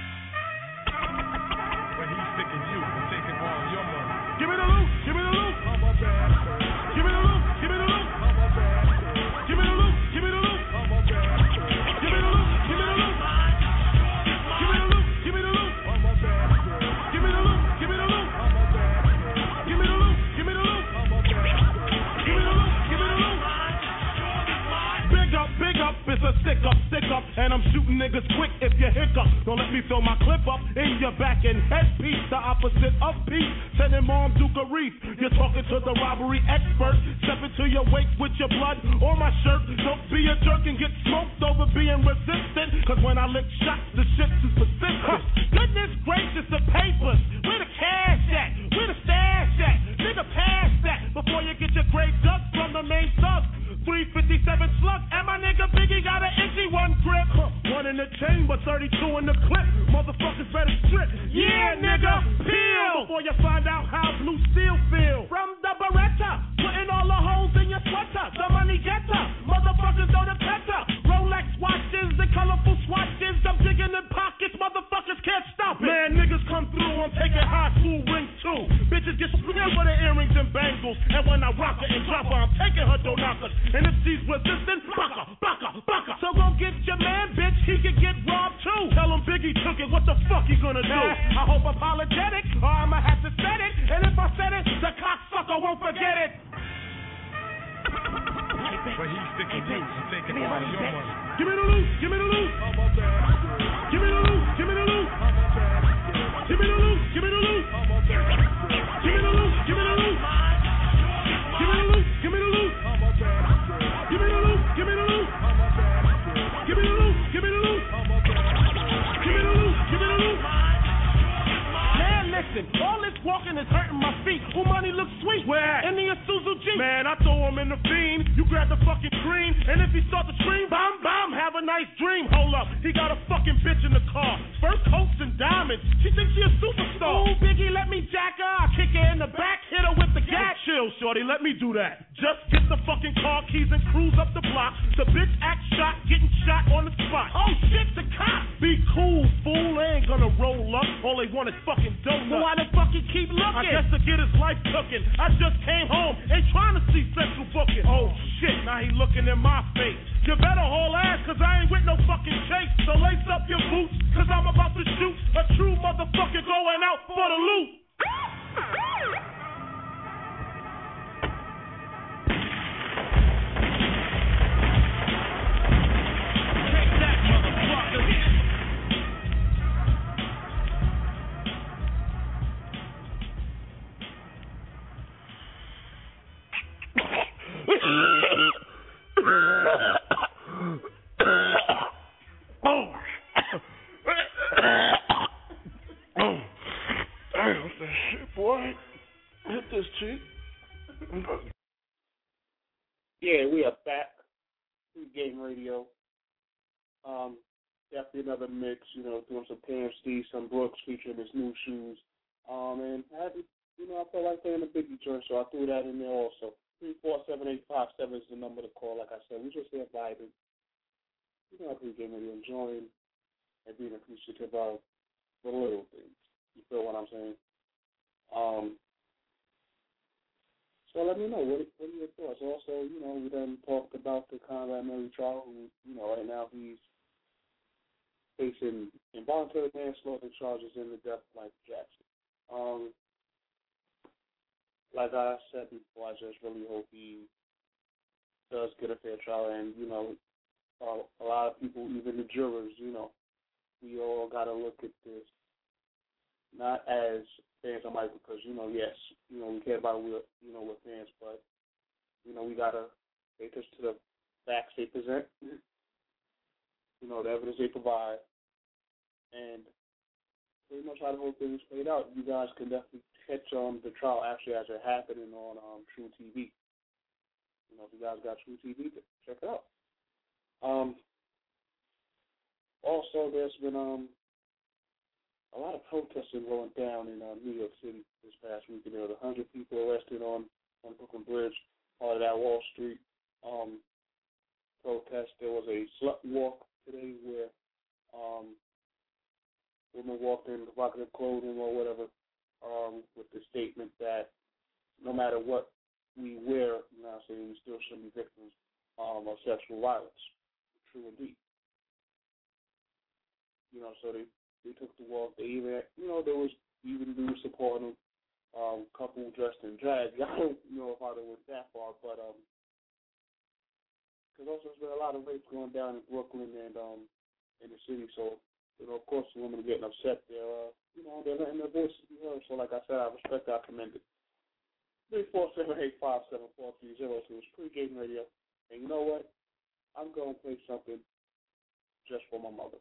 [SPEAKER 15] When he's sticking you and taking all your money.
[SPEAKER 4] Give me the loot, give me the loot. I'm a bad girl. Give me the loot, give me the loot. I'm a bad girl. Give me the loot, give me the loot. I'm a bad girl. Give me the loot, give me the loot. Give me the loot, give me the loot. I'm a bad girl. Give me the loot, give me the loot. I'm a bad girl. Give me the loot, give me the loot. I'm a bad girl. Give me the loot, give me the loot. Big up, it's a stick up, and I'm shooting niggas quick if you hiccup. Don't let me fill my clip up in your back and head piece, the opposite of peace. Sending Mom Duke a wreath. You're talking to the robbery expert. Step into your wake with your blood or my shirt. Don't be a jerk and get smoked over being resistant. Cause when I lick shots, the shit's is persistent. Goodness gracious, the papers. Where the cash at? Where the stash at? Nigga, pass that before you get your grave dug from the main thug. 357 slug, and my nigga Biggie got an itchy 1 grip. 1 in the chamber, 32 in the clip. Motherfuckers better strip. Yeah, nigga, peel before you find out how blue steel feel. From the Beretta, putting all the holes in your sweater. The money getter, motherfuckers know the better. Rolex watches and colorful swatches. I'm digging in pockets, motherfuckers can't stop it. Man, niggas come through, I'm taking high school rings too. Bitches get screwed for the earrings and bangles. And when I rock her and drop her, I'm taking her door knockers. And if she's resistant, baka. So go get your man, bitch, he could get robbed too. Tell him Biggie took it, what the fuck he gonna do? I hope apologetic, or I'ma have to set it. And if I said it, the cocksucker won't forget it.
[SPEAKER 15] But he's sticking you and taking all your money.
[SPEAKER 4] Give me the loot, give me the loot. I'm a bad girl. Give me the loot, give me the loot. I'm a bad girl. Give me the loot, give me the loot. I'm a bad girl. Give me the loot, give me the loot. Give me the loot, give me the loot. I'm a bad girl. Give me the loot, give me the loot. I'm a bad girl. Give me the loot, give me the loot. I'm a bad girl. Give me the loot, give me the loot. Man, listen, all this walking is hurting my feet. Who money looks sweet? Where? In the Isuzu Jeep. Man, I throw him in the fiend. You grab the fucking cream, and if he start to scream, bam, bam, have a nice dream. Hold up, he got a fucking bitch in the car. Fur coats and diamonds. She thinks she a superstar. Ooh, Biggie, let me jack her. I kick her in the back, hit her with the gas. Chill, shorty, let me do that. Just get the fucking car keys and cruise up the block. The bitch act shot, getting shot on the spot. Oh shit, the cop. Be cool, fool. They ain't gonna roll up. All they want is fucking donuts. So why the fuck he keep looking? I guess to get his life cooking. I just came home, ain't trying to see central booking. Oh shit, now he looking in my face. You better haul ass, cause I ain't with no fucking chase. So lace up your boots, cause I'm about to shoot a true motherfucker going out for the loot. Take that, motherfucker. Damn, what's that shit, boy? Hit this cheek.
[SPEAKER 3] Yeah, we are back. Game Radio. Definitely another mix, doing some PMC, some Brooks featuring his new shoes. And I felt like playing a Biggie joint, so I threw that in there also. 347-857 is the number to call. Like I said, we just here vibing. Game Radio, enjoying and being appreciative of the little things. You feel what I'm saying? So let me know, what are your thoughts? Also, we done talked about the Conrad Murray trial, who, right now he's facing involuntary manslaughter charges in the death of Michael Jackson. Like I said before, I just really hope he does get a fair trial, and, a lot of people, even the jurors, we all got to look at this not as fans of Michael, because, yes, we care about we're fans, but, we got to take this to the facts they present, the evidence they provide, and pretty much how the whole thing is played out. You guys can definitely catch the trial actually as it happening on True TV. If you guys got True TV, check it out. Also, there's been a lot of protesting going down in New York City this past week. There were 100 people arrested on Brooklyn Bridge, part of that Wall Street protest. There was a slut walk today where women walked in provocative clothing or whatever, with the statement that no matter what we wear, saying we still shouldn't be victims of sexual violence. True indeed. So they took the walk. They even, there was even dudes supporting them, couple dressed in drag. I don't know if I went that far, but because also there's been a lot of rapes going down in Brooklyn and in the city. So, of course, the women are getting upset. They're letting their voices be heard. So, like I said, I respect that. I commend it. 347-857-4302 is Pre-Game Radio. And you know what? I'm going to play something just for my mother.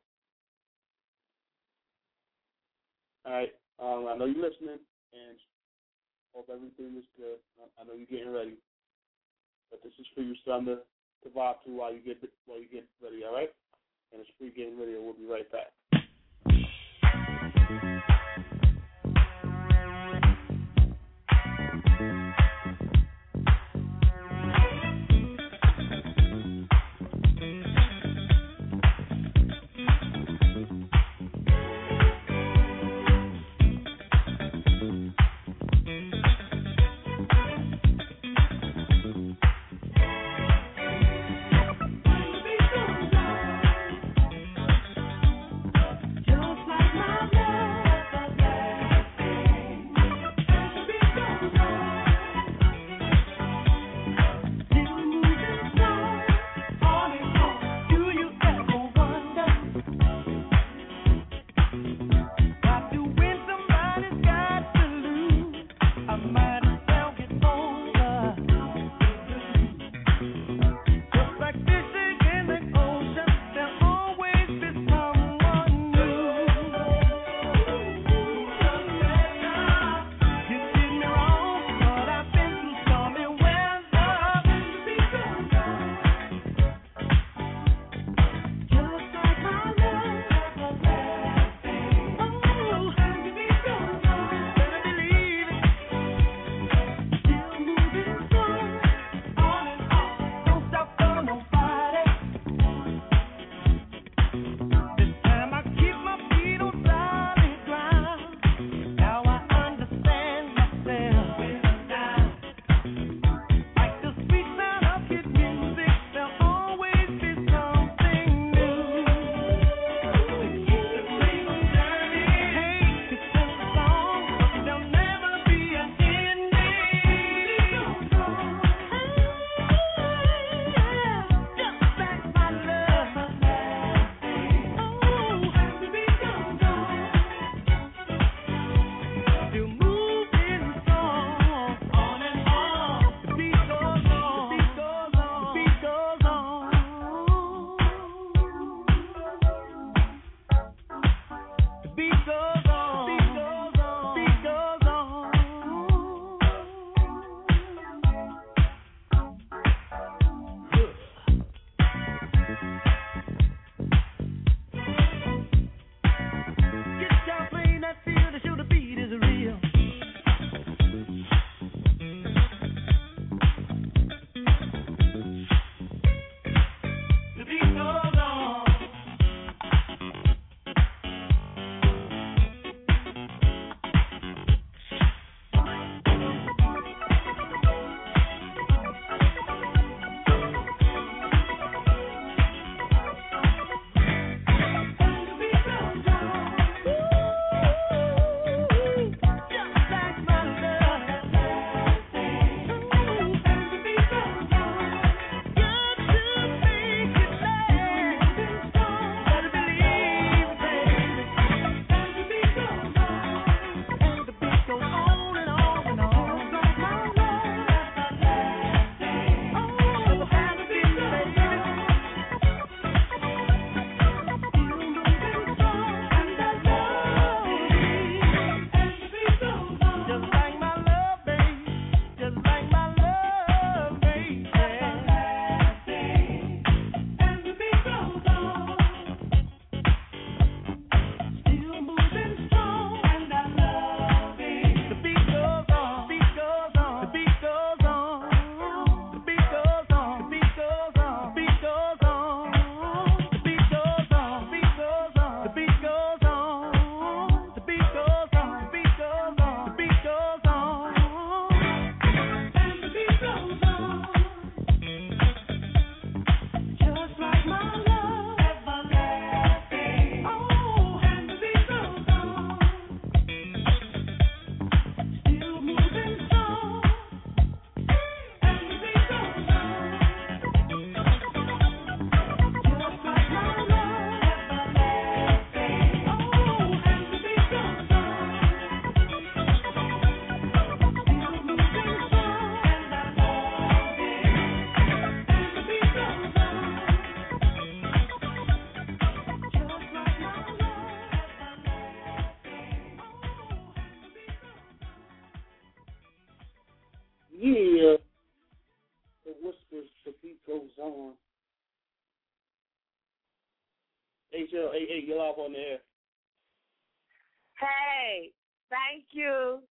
[SPEAKER 3] All right. I know you're listening, and hope everything is good. I know you're getting ready, but this is for you, Thunder, to vibe to while you get ready. All right? And it's Pre-Game Radio. We'll be right back. Chill. Hey, you're live on the air.
[SPEAKER 16] Hey, thank you.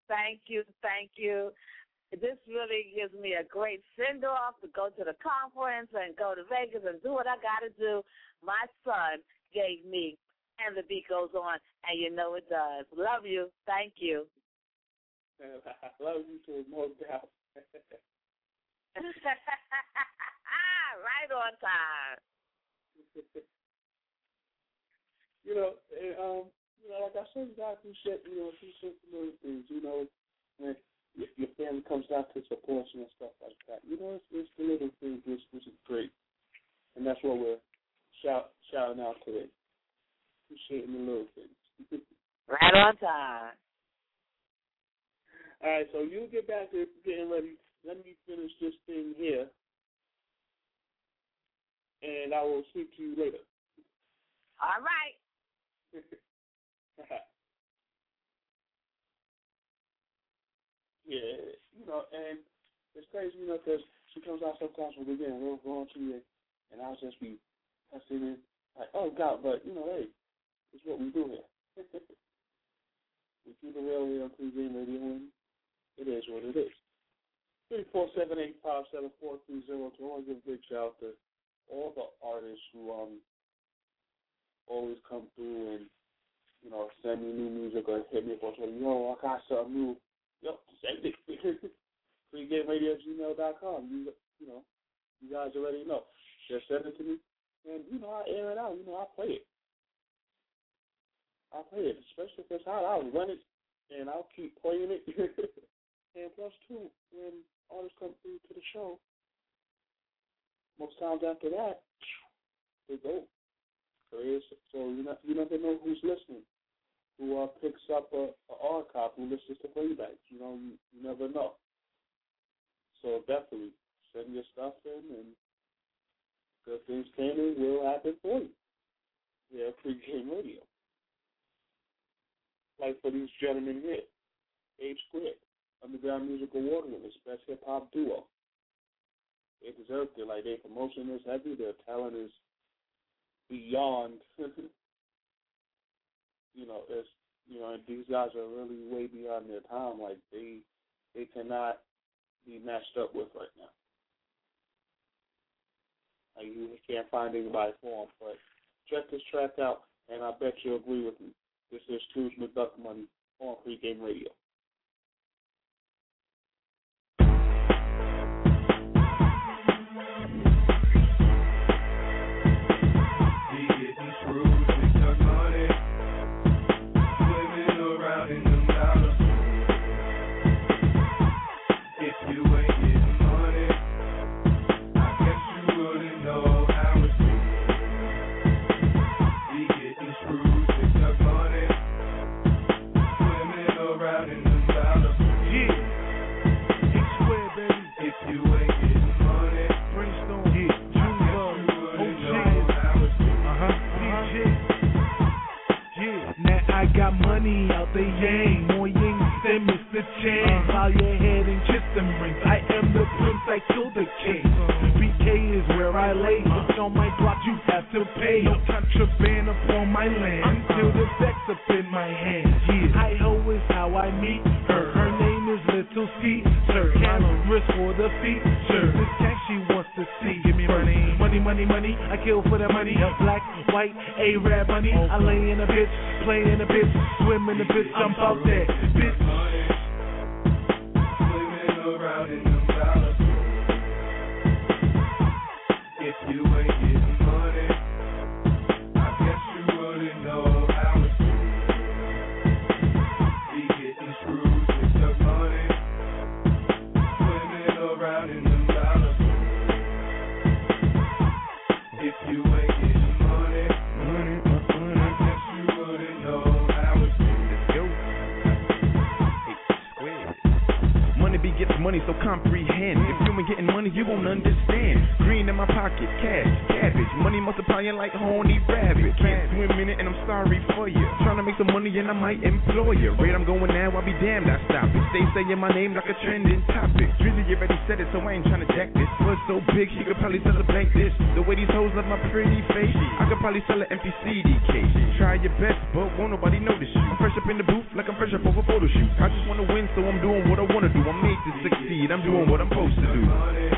[SPEAKER 16] This really gives me a great send-off to go to the conference and go to Vegas and do what I got to do. My son gave me, and the beat goes on, and you know it does. Love you. Thank you.
[SPEAKER 3] Love you too, no doubt.
[SPEAKER 16] Right on time.
[SPEAKER 3] Like I said, you gotta appreciate the little things. When your family comes out to support you and stuff like that. It's the little things which is great, and that's what we're shouting out today. Appreciating the little things.
[SPEAKER 16] Right on time.
[SPEAKER 3] All right, so you get back to getting ready. Let me finish this thing here, and I will speak to you later.
[SPEAKER 16] All right.
[SPEAKER 3] Yeah, and it's crazy, because she comes out sometimes with again, we'll go on to you, and I'll just be sitting in, like, oh, God, but, hey, it's what we do here. We keep the real Pre-Game Radio, and it is what it is. 347-857-4302. I want to give a big shout out to all the artists who always come through and, send me new music or hit me up or say, yo, I got something new. Yo, send it. PreGameRadio@gmail.com. You guys already know. Just send it to me, and, I air it out. I play it. Especially if it's hot. I'll run it, and I'll keep playing it. And plus, too, when artists come through to the show, most times after that, they go. So you never know who's listening, who picks up a archive, who listens to playbacks. You never know. So definitely send your stuff in, and good things can and will happen for you. Yeah, Pre-Game Radio. Like for these gentlemen here, Ape Squid, Underground Music Award winners, Best Hip Hop Duo. They deserve it. Like, their promotion is heavy, their talent is beyond. And these guys are really way beyond their time. Like, they cannot be matched up with right now. Like, you can't find anybody for them. But check this track out, and I bet you'll agree with me. This is Tunes McDuck Money on Pre-Game Radio.
[SPEAKER 2] understand. Green in my pocket, cash, cabbage, money multiplying like horny rabbit. Can't swim in it and I'm sorry for you. Trying to make some money and I might employ you. Rate I'm going now, I'll be damned I stop it. Stay saying my name like a trending topic. Drizzy already said it, so I ain't trying to jack this. Was so big, she could probably sell a blank dish. The way these hoes love my pretty face, I could probably sell an empty CD case. Try your best, but won't nobody notice you. I'm fresh up in the booth like I'm fresh up off a photo shoot. I just wanna win, so I'm doing what I wanna do. I'm made to succeed, I'm doing what I'm supposed to do.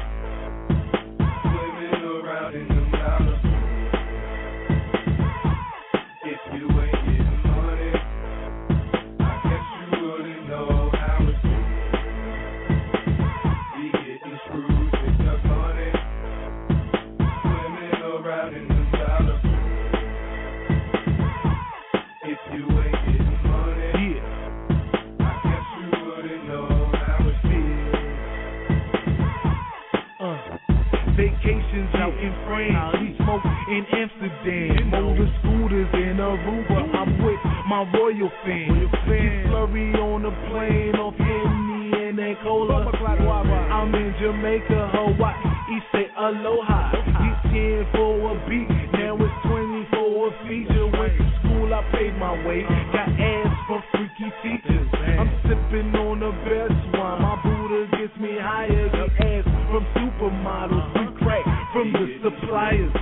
[SPEAKER 5] Vacations out in France, we smoke in Amsterdam. Motor scooters in Aruba, I'm with my royal fam. Get flurry on the plane off Henny and Angola. I'm in Jamaica, Hawaii, he say aloha. He's 10 for a beat, now it's 20 for a feature. Went to school, I paid my way, got ass from freaky teachers. I'm sipping on the best wine, my Buddha gets me higher. Get ass from supermodels, we crack from the suppliers.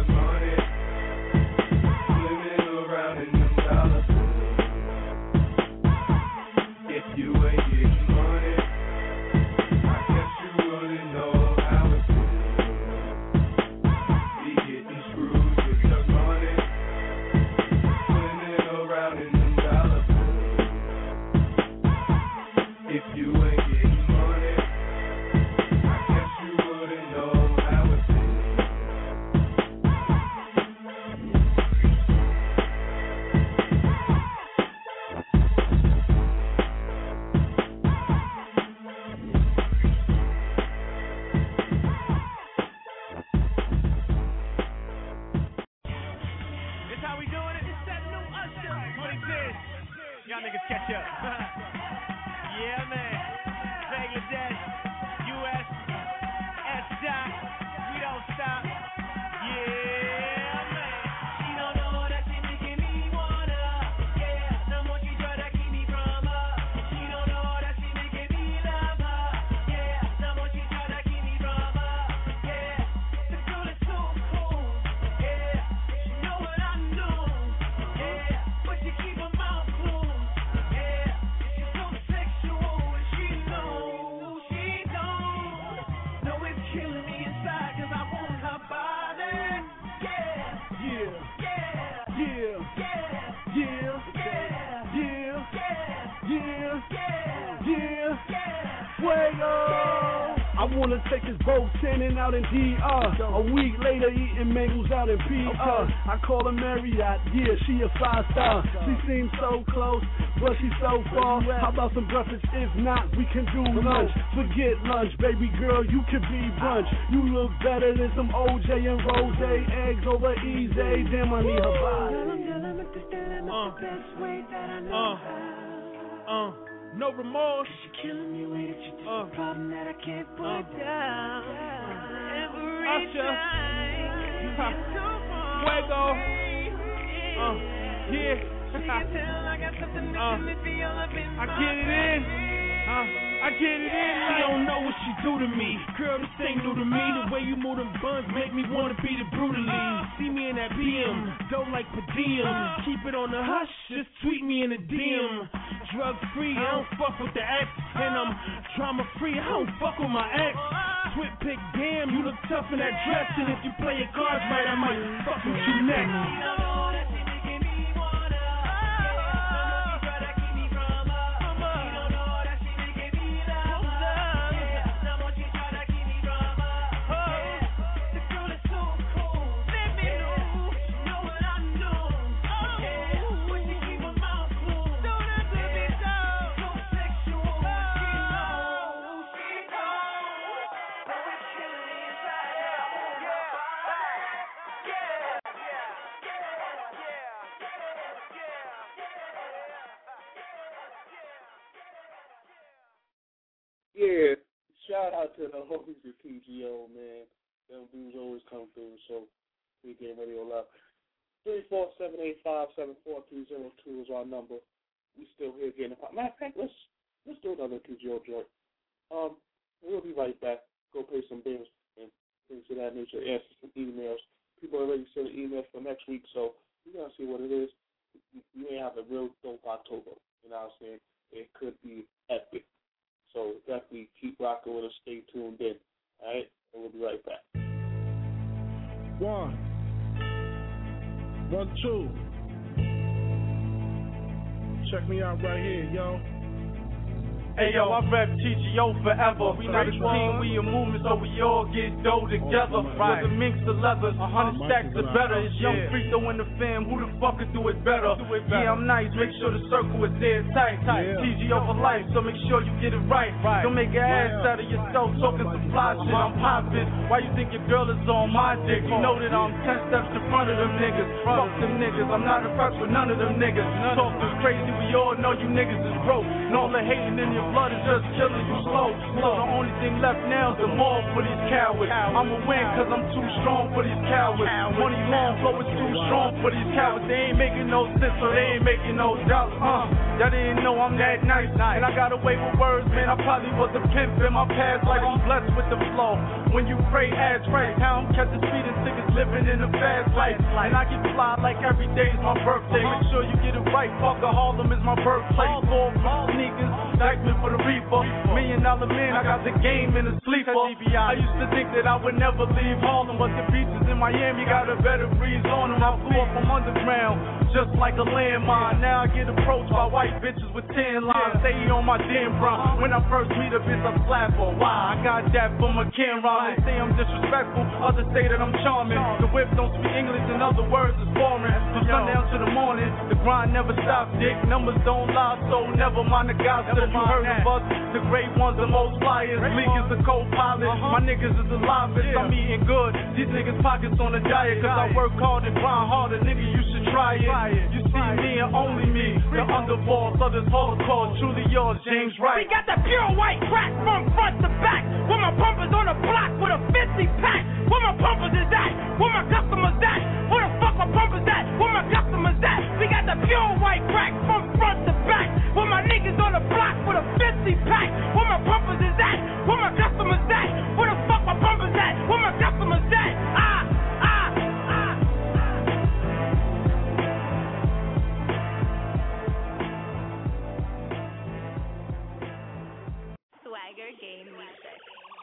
[SPEAKER 5] I wanna take this boat tanning out in DR. A week later eating mangoes out in PR. I call her Marriott, yeah, she a 5-star. She seems so close, but she's so far. How about some breakfast? If not, we can do lunch. Forget lunch, baby girl, you can be brunch. You look better than some OJ and Rose. Eggs over easy, damn I need her body.
[SPEAKER 4] No remorse.
[SPEAKER 6] You're killing me with it. You're just a problem that I can't put down. Every time.
[SPEAKER 4] Fuego. Yeah. I get it in. I get it in. She don't know what she do to me. Girl, this ain't new to me. The way you move them buns make me wanna beat it brutally. See me in that BM, dope like per diem. Keep it on the hush, just tweet me in the DM. Drug free, I don't fuck with the ex. And I'm trauma free, I don't fuck with my ex. Twit pick, damn, you look tough in that dress. And if you play your cards right, I might fuck with you next.
[SPEAKER 3] out to the homies at TGO, man. Them dudes always come through, so we get Radio Love. 347-857-4202 is our number. We still here getting it. Matter of fact, let's do another TGO joint. We'll be right back. Go pay some bills and things of that nature. Answer some emails. People already sent emails for next week, so we're going to see what it is. We may have a real dope October. You know what I'm saying? It could be epic. So definitely keep rocking with us. Stay tuned in. All right? And we'll be right back.
[SPEAKER 5] 1, 2. Check me out right here, yo.
[SPEAKER 9] Hey yo, I rep TGO forever. We not a team, we a movement, so we all get dough together. Right. Whether minks or leathers, 100 stacks or better. It's Young Frito in the fam, who the fuck could do it better? Yeah, I'm nice, make sure the circle is dead tight. TGO for life, so make sure you get it right. Don't make an ass out of yourself talking supply shit. I'm popping. Why you think your girl is on my dick? You know that I'm 10 steps in front of them niggas. Fuck them niggas, I'm not impressed with none of them niggas. Talking crazy, we all know you niggas is broke. And all the hating in your blood is just killing you slow. The only thing left now is the mob for these cowards. I'ma win cause I'm too strong for these cowards. Money long flow is too strong for these cowards. They ain't making no sense, so they ain't making no dollars. Y'all didn't know I'm that nice. And I got away with words, man. I probably was a pimp in my past life. I'm blessed with the flow. When you pray, ask Christ. How I'm catching speed and tickets living in a fast life. And I get fly like every day is my birthday. Make sure you get it right. Fuck Harlem is my birthplace. All sneakers, Dykeman for the reaper. $1 million man, I got the game in a sleeper. I used to think that I would never leave Harlem, but the beaches in Miami got a better breeze on them. I flew up from underground, just like a landmine. Now I get approached by white bitches with 10 lines. Stay on my damn rhyme. When I first meet a bitch, I slap her. Why? I got that from a Ken rhyme. They say I'm disrespectful, others say that I'm charming. The whip don't speak English, in other words, it's foreign. From sundown to the morning, the grind never stops, dick. Numbers don't lie, so never mind the gossip. You heard of us, the great ones, the most flyers. Leak is the co-pilot. My niggas is the livest. I'm eating good. These niggas pockets on a diet. Cause I work hard and grind harder. Nigga, you should try it. You see me and only me. The underboss of this holocaust. Truly yours, James Wright.
[SPEAKER 6] We got that pure white crack from front to back. With my bumpers on the block with a 50 pack. Where my bumpers is at? Where my customers at? Where the fuck my bumpers at? Where my customers at? We got that pure white crack from front to back. Where my niggas on the block with a 50 pack. Where my bumpers is at? Where my customers at? Where the fuck my bumpers at? Where my customers at?
[SPEAKER 12] Swagger Game Music.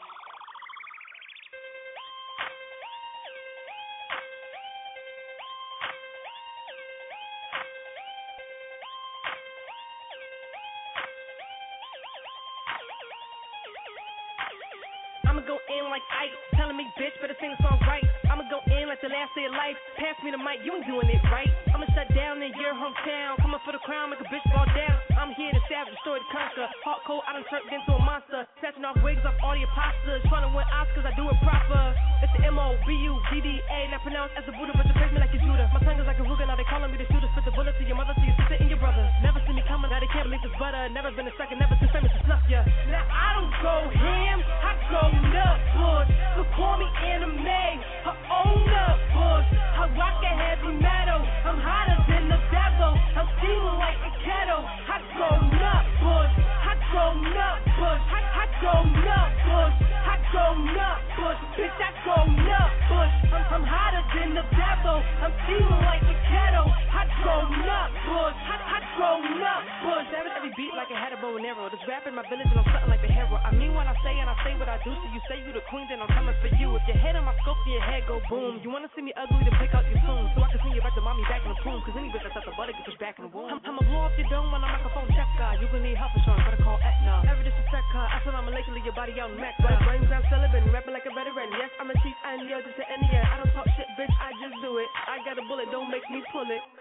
[SPEAKER 17] I'ma go in like Ike, telling me, bitch, better sing the song right. I'ma go in like the last day of life. Pass me the mic, you ain't doing it right. I'ma shut down in your hometown. Coming for the crown, make a bitch fall down. I'm here to savage, destroy the conquer. Hardcore, I done turned into a monster. Snatching off wigs off all the imposters. Trying to win Oscars, I do it proper. It's the M-O-B-U-D-D-A. Not pronounced as a Buddha, but you face me like a Judah. My tongue is like a Ruger, now they calling me the shooter. Spit the bullet to your mother, to your sister, and your brother. Never see me coming, now they can't believe this butter. Never been a second, never too famous to snuff ya. Now I don't go ham, I go nut bush. So call me anime, her own nut bush. I rock a heavy metal, I'm hotter than the devil. I'm steaming like a kettle. I go nut bush, I go nut bush, I go nut bush, I go nut bush, bitch I go nut bush. I'm hotter than the devil. I'm steaming like a kettle. I go nut bush, I go nut bush. Every beat like a head of bow and arrow. This rap in my village and I'm something like the hero. I mean what I say and I say what I do. So you say you the queen, then I'm coming for you. If your head on my scope, then your head go boom. You wanna see me ugly, then pick out your spoon. So I can send you back to mommy back in the room. Cause any bitch that's at the butter gets pushed back in the womb. I'ma blow off your dome when I'm microphone check guy. You gon' need health insurance, better call Aetna. Every disrespect car, I said I'm allegedly your body out in Mac. Right brains, I'm celibate, rapping like a veteran. Yes, I'm a chief and you're just an Indian. I don't talk shit, bitch, I just do it. I got a bullet, don't make me pull it.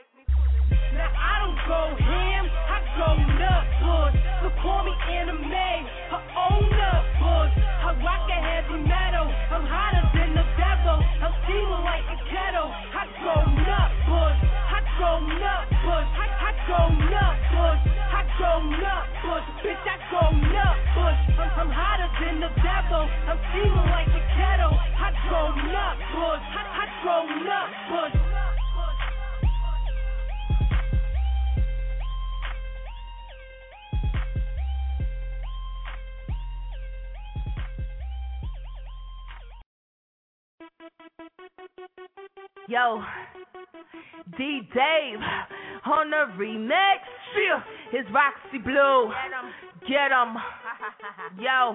[SPEAKER 17] Now I don't go ham, I go nut bush. So call me anime, her own nut bush. I rock a heavy metal, I'm hotter than the devil. I'm steaming like a kettle. I go nut bush, I go nut bush, I go nut bush, I go nut bush, bitch I go nut bush. I'm hotter than the devil.
[SPEAKER 18] Yo, D Dave on the remix. It's Roxy Blue. Get 'em. Yo.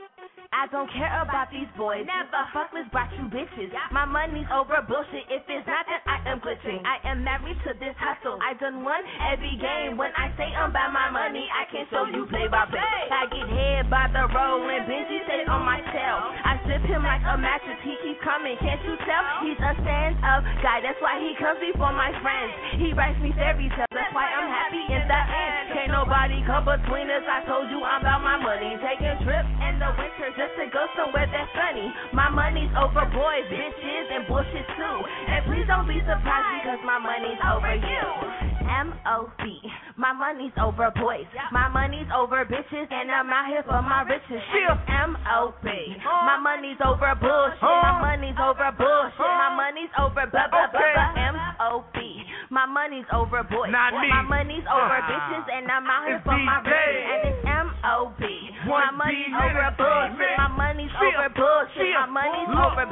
[SPEAKER 18] I don't care about these boys. Never fuckless brought you bitches. My money's over bullshit. If it's not, then I am glitching. I am married to this hustle. I done won every game. When I say I'm about my money, I can show you play by play. I get hit by the roll and Benji stay on my tail. I sip him like a mattress. He keeps coming. Can't you tell? He's a stand-up guy. That's why he comes before my friends. He writes me fairy tales. That's why I'm happy in the end. Can't nobody come between us. I told you I'm about my money. Taking trips in the winter just to go somewhere that's sunny. My money's over boys, bitches, and bullshit too. And please don't be surprised because my money's over you. M.O.B. My money's over boys. My money's over bitches, and I'm out here for my riches. M.O.B. My money's over bullshit. My money's over bullshit. My money's over M.O.B. My money's over boys. My money's over bitches, and I'm out here for my riches. And it's M.O.B. My money's over bullshit. My money's over bullshit. My money's over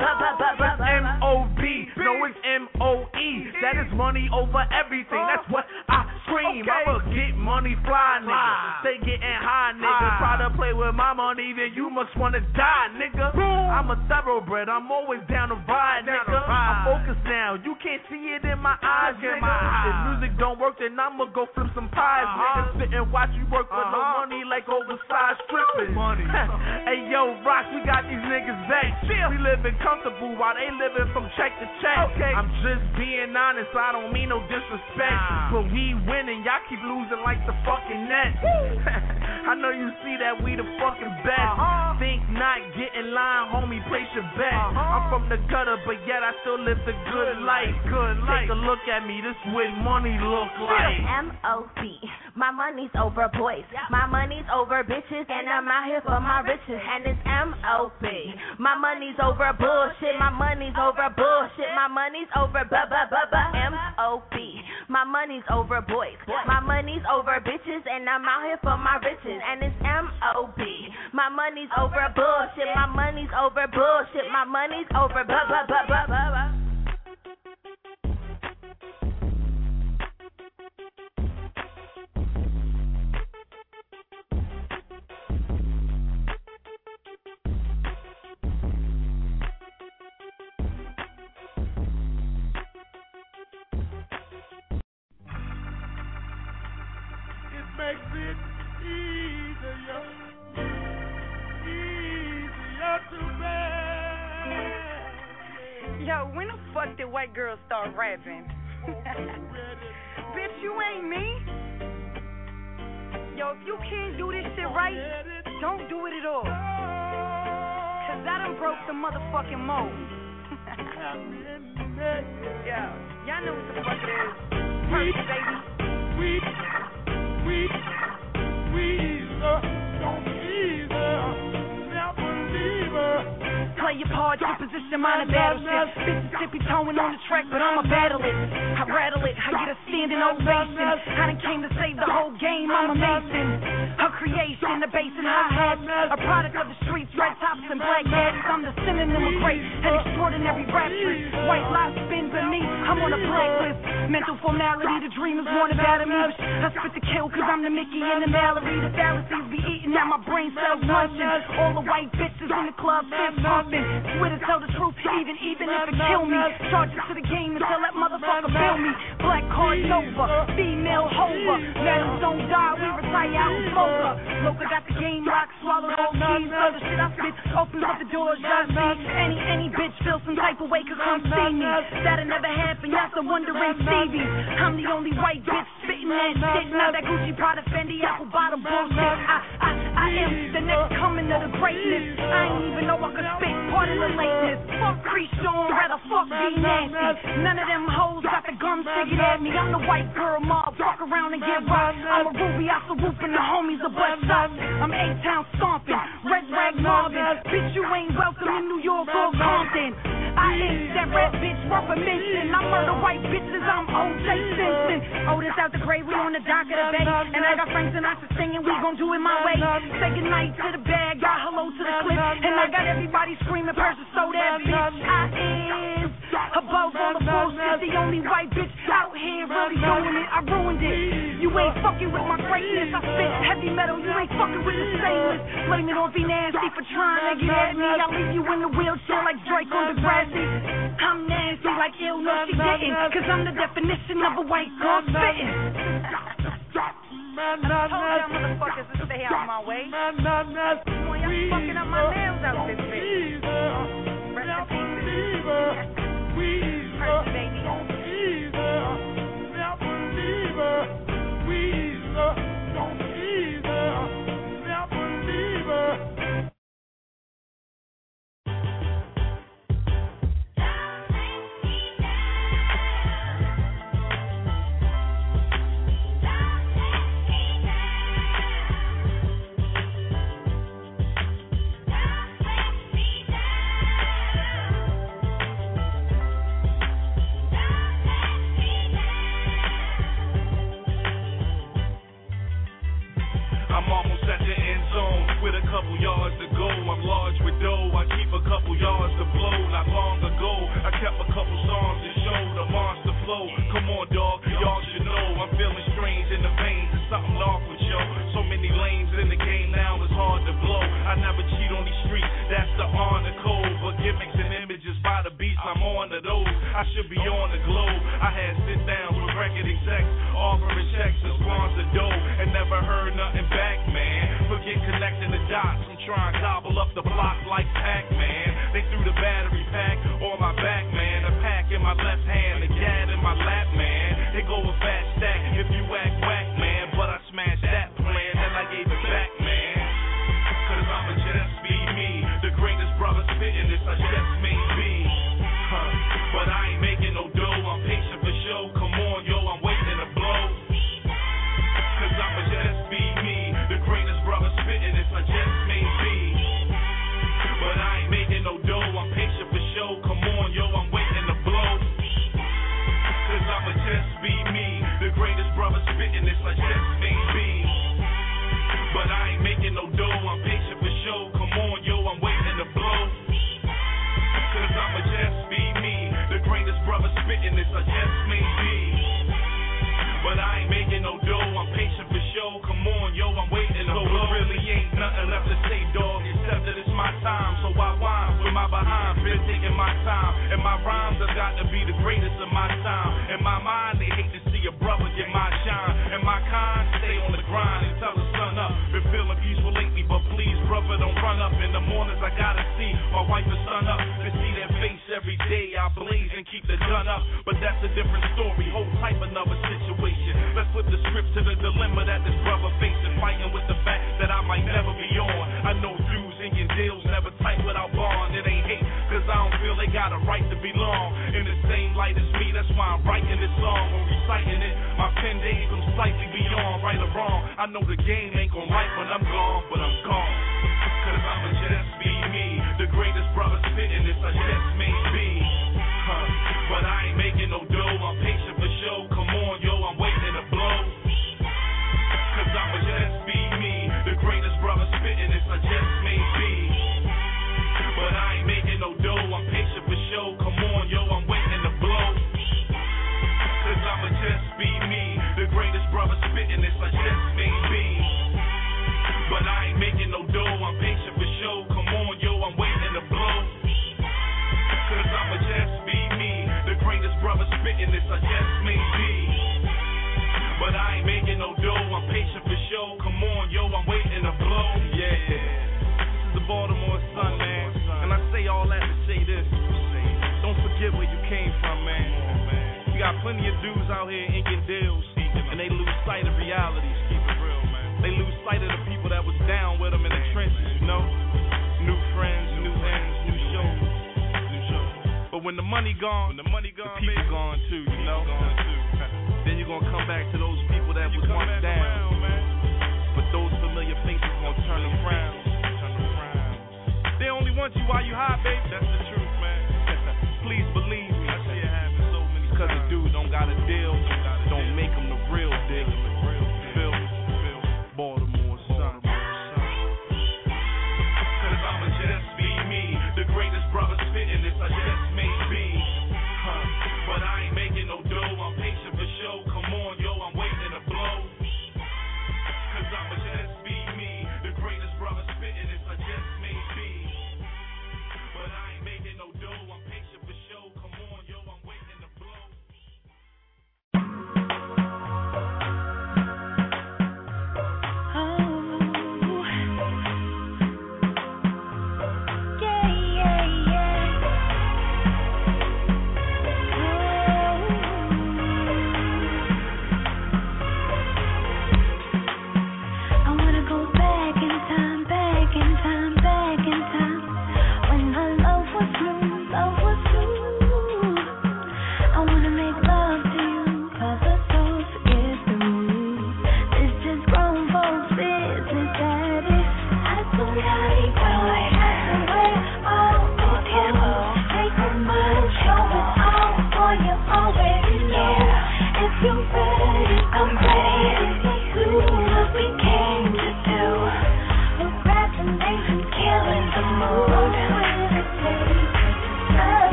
[SPEAKER 2] M.O.B. No, it's M.O.E. That is money over everything. That's what I scream. I'ma get money fly, nigga. Stay getting high, nigga. Try to play with my money, then you must wanna die, nigga. I'm a thoroughbred. I'm always down to ride, nigga. I'm focused now. You can't see it in my eyes, nigga. If music don't work, then I'ma go flip some pies, nigga. Sit and watch you work for no money like oversized strippers. Hey, yo, Rock, we got these niggas back. We living comfortable while they living from check to check. I'm just being honest. I don't mean no disrespect. But we winning. Y'all keep losing like the fucking Nets. I know you see that we the fucking best. Think not, get in line, homie, place your bet. I'm from the gutter, but yet I still live the good life. Take a look at me, this is what money look like.
[SPEAKER 18] M.O.B. My money's over boys. My money's over bitches, and I'm out here for my riches. And it's M.O.B. My money's over bullshit. My money's over bullshit. My money's over M.O.B. My money's over boys. My money's over bitches, and I'm out here for my riches. And it's M.O.B. My money's over bullshit. My money's over bullshit. My money's over
[SPEAKER 5] Makes it easier to bear.
[SPEAKER 19] Yo, when the fuck did white girls start rapping? Bitch, you ain't me. Yo, if you can't do this shit right, don't do it at all. Cause I done broke the motherfucking mold. Yo, y'all know what the fuck it is. Perfect, baby.
[SPEAKER 5] Don't tease her, never leave her.
[SPEAKER 19] Play your part, your position, mine a battleship. Bitches tippy toeing on the track, but I'ma battle it. I rattle it, I get a standing ovation. I done came to save the whole game, I'm a mason. Her creation, the bass and hi-hats, a product of the streets, red tops and black hats. I'm the synonym of great, an extraordinary raptress. White lies spin beneath, I'm on a blacklist. Mental formality, the dreamers want about me. I spit the kill cause I'm the Mickey and the Mallory. The Pharisees be eating out my brain cells munching. All the white bitches in the club fist pumping. Swear to tell the truth, even if it kill me. Charge it to the game until that motherfucker bill me. Black card Nova, female Hova. Madams don't die, we retire out in Boca. Loca got the game locked, swallowed all keys. Other shit I spit opens up the doors, y'all see. Any bitch feel some type of way could come see me. That'll never happen, y'all still wondering Stevie. I'm the only white bitch spitting that shit. Now that Gucci, Prada, Fendi, apple bottom bullshit. I am the next coming of the greatness. I ain't even know I could spit part of the lateness. Fuck Creashawn, rather fuck be nasty. None of them hoes got the gum sticking at me. I'm the white girl mob, walk around and get rocked. I'm a ruby off the roof and the homies are butt shots. I'm A-Town stomping, red rag Marvin. Bitch, you ain't welcome in New York or Compton. I ain't that red bitch worth a mention. I murder white bitches, I'm O.J. Simpson. Otis out the grave, we on the dock of the bay. And I got Frank Sinatra singing, we gon' do it my way. Say goodnight to the bag, got hello to the clip. And I got everybody screaming, Persia, so that bitch I is above all the bullshit. ain't fucking with the stainless. Blame it on V Nasty for trying to get at me. I'll leave you in the wheelchair like Drake on Degrassi. I'm nasty like ill, no she didn't. Cause I'm the definition of a white girl spitting.
[SPEAKER 18] I told y'all motherfuckers to stay out of my way. Boy, y'all fucking up my nails out this bitch. Rest in peace. Hurt, baby.
[SPEAKER 20] I'm almost at the end zone with a couple yards to go. I'm large with dough. I keep a couple yards to blow. Not long ago, I kept a couple songs to show the monster flow. Come on, dog, y'all should know I'm feeling strange in the veins. There's something off with yo. So many lanes in the game now, it's hard to blow. I never cheat on these streets, that's the honor code. But gimmicks and images by the beats, I'm on to those. I should be on the globe. I had sit downs with record execs, offering checks to sponsor dough, and never heard nothing back, man. Forget connecting the dots. I'm trying to gobble up the block like Pac-Man. They threw the battery pack on my back, man. A pack in my left hand, a gat in my lap, man. They go a fat stack if you act whack, man. But I smashed that plan and I gave it back, man. Cause I'ma just be me. The greatest brother spitting this, I just may be. But I ain't making no dough. I'm patient for show. Come on, yo, I'm waiting to blow. Cause I'ma just be me. The greatest brother spitting this, I just may be. But I ain't making no dough. I'm patient for show. Come on, yo, I'm waiting to blow. Cause I'ma just be me. The greatest brother spitting this, I just may be. But I ain't making no dough. I'm patient for show. Come on, yo, I'm waiting to blow. Cause I'ma just be me. The greatest brother spitting this, I just may be. But I ain't making no dough. I'm patient for show. Come on, yo, I'm waiting to blow. There really ain't nothing left to say, dog, except that it's my time. So I whine with my behind. Been taking my time. And my rhymes have got to be the greatest of my time. In my mind, they hate to see a brother get my shine. And my kind stay on the grind until the sun up. Been feeling peaceful lately, but please, brother, don't run up. In the mornings, I gotta see my wife and son up. To see their face every day, I blaze and keep the gun up. But that's a different story. Whole type another situation. Let's flip the script to the dilemma that this brother facing. Fighting with the fact that I might never be on. I know dudes in your deals never tight without bond. It ain't hate, cause I don't feel they got a right to belong in the same light as me. That's why I'm writing this song or reciting it. My pen days, I'm slightly beyond right or wrong. I know the game ain't gon' right when I'm gone, but I'm gone. Cause I'ma just be me. The greatest brother spitting this, I just may be. But I ain't making no dough. I'm patient for show. Come on, yo, I'm waiting to blow. Cause I'ma just be me. The greatest brother spitting this, I just may be. But I ain't making no dough. I'm patient for show. Come on, yo, I'm waiting to blow. Cause I'ma just be me. The greatest brother spitting this, I just may be. But I ain't making no dough. I'm patient for show. Come on, yo, I'm waiting to blow. Cause I'ma just be me. The greatest brother spitting this, I just may be. But I ain't making no dough. I'm patient for show. Come on, yo, I'm waiting to blow. Yeah. This is the Baltimore Sun, man. And I say all that to say this. Don't forget where you came from, man. You got plenty of dudes out here inking deals, and they lose sight of realities. Keep it real, man. They lose sight of the people that was down with them in the trenches, you know? New friends, new ends, new shows. But when the money gone, the people gone too, you know? Then you're gonna come back to those people that was once down. But those familiar faces gonna turn around. They only want you while you high, baby. That's the truth, man. Please believe me. I see it happen so many times. Cause a dude don't got a deal, don't make him the real deal. Feel me? Baltimore Sun. Cause I'ma just be me. The greatest brother spitting this, I just may be. But I ain't making no dough. I'm patient for show. Come on, yo, I'm waiting to blow. Cause I'ma just be me.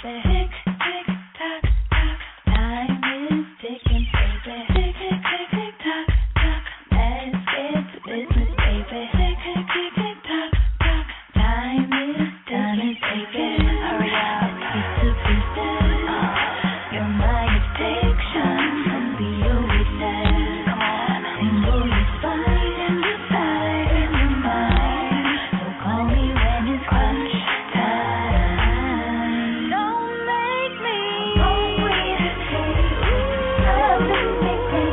[SPEAKER 12] baby. Tick, tick, tock, tock. Time is ticking, baby. Tick, tick, tick, tick, tock, tock. Let's get to business, baby. Tick, tick, tick, tick, tock, tock. Time is ticking, baby. Hurry up, piece to pieces. You're my addiction. Don't be your weakness. Come on, single you fight and you fight in your mind. So call me when it's crunch time. Don't make me always hesitate. Doesn't make me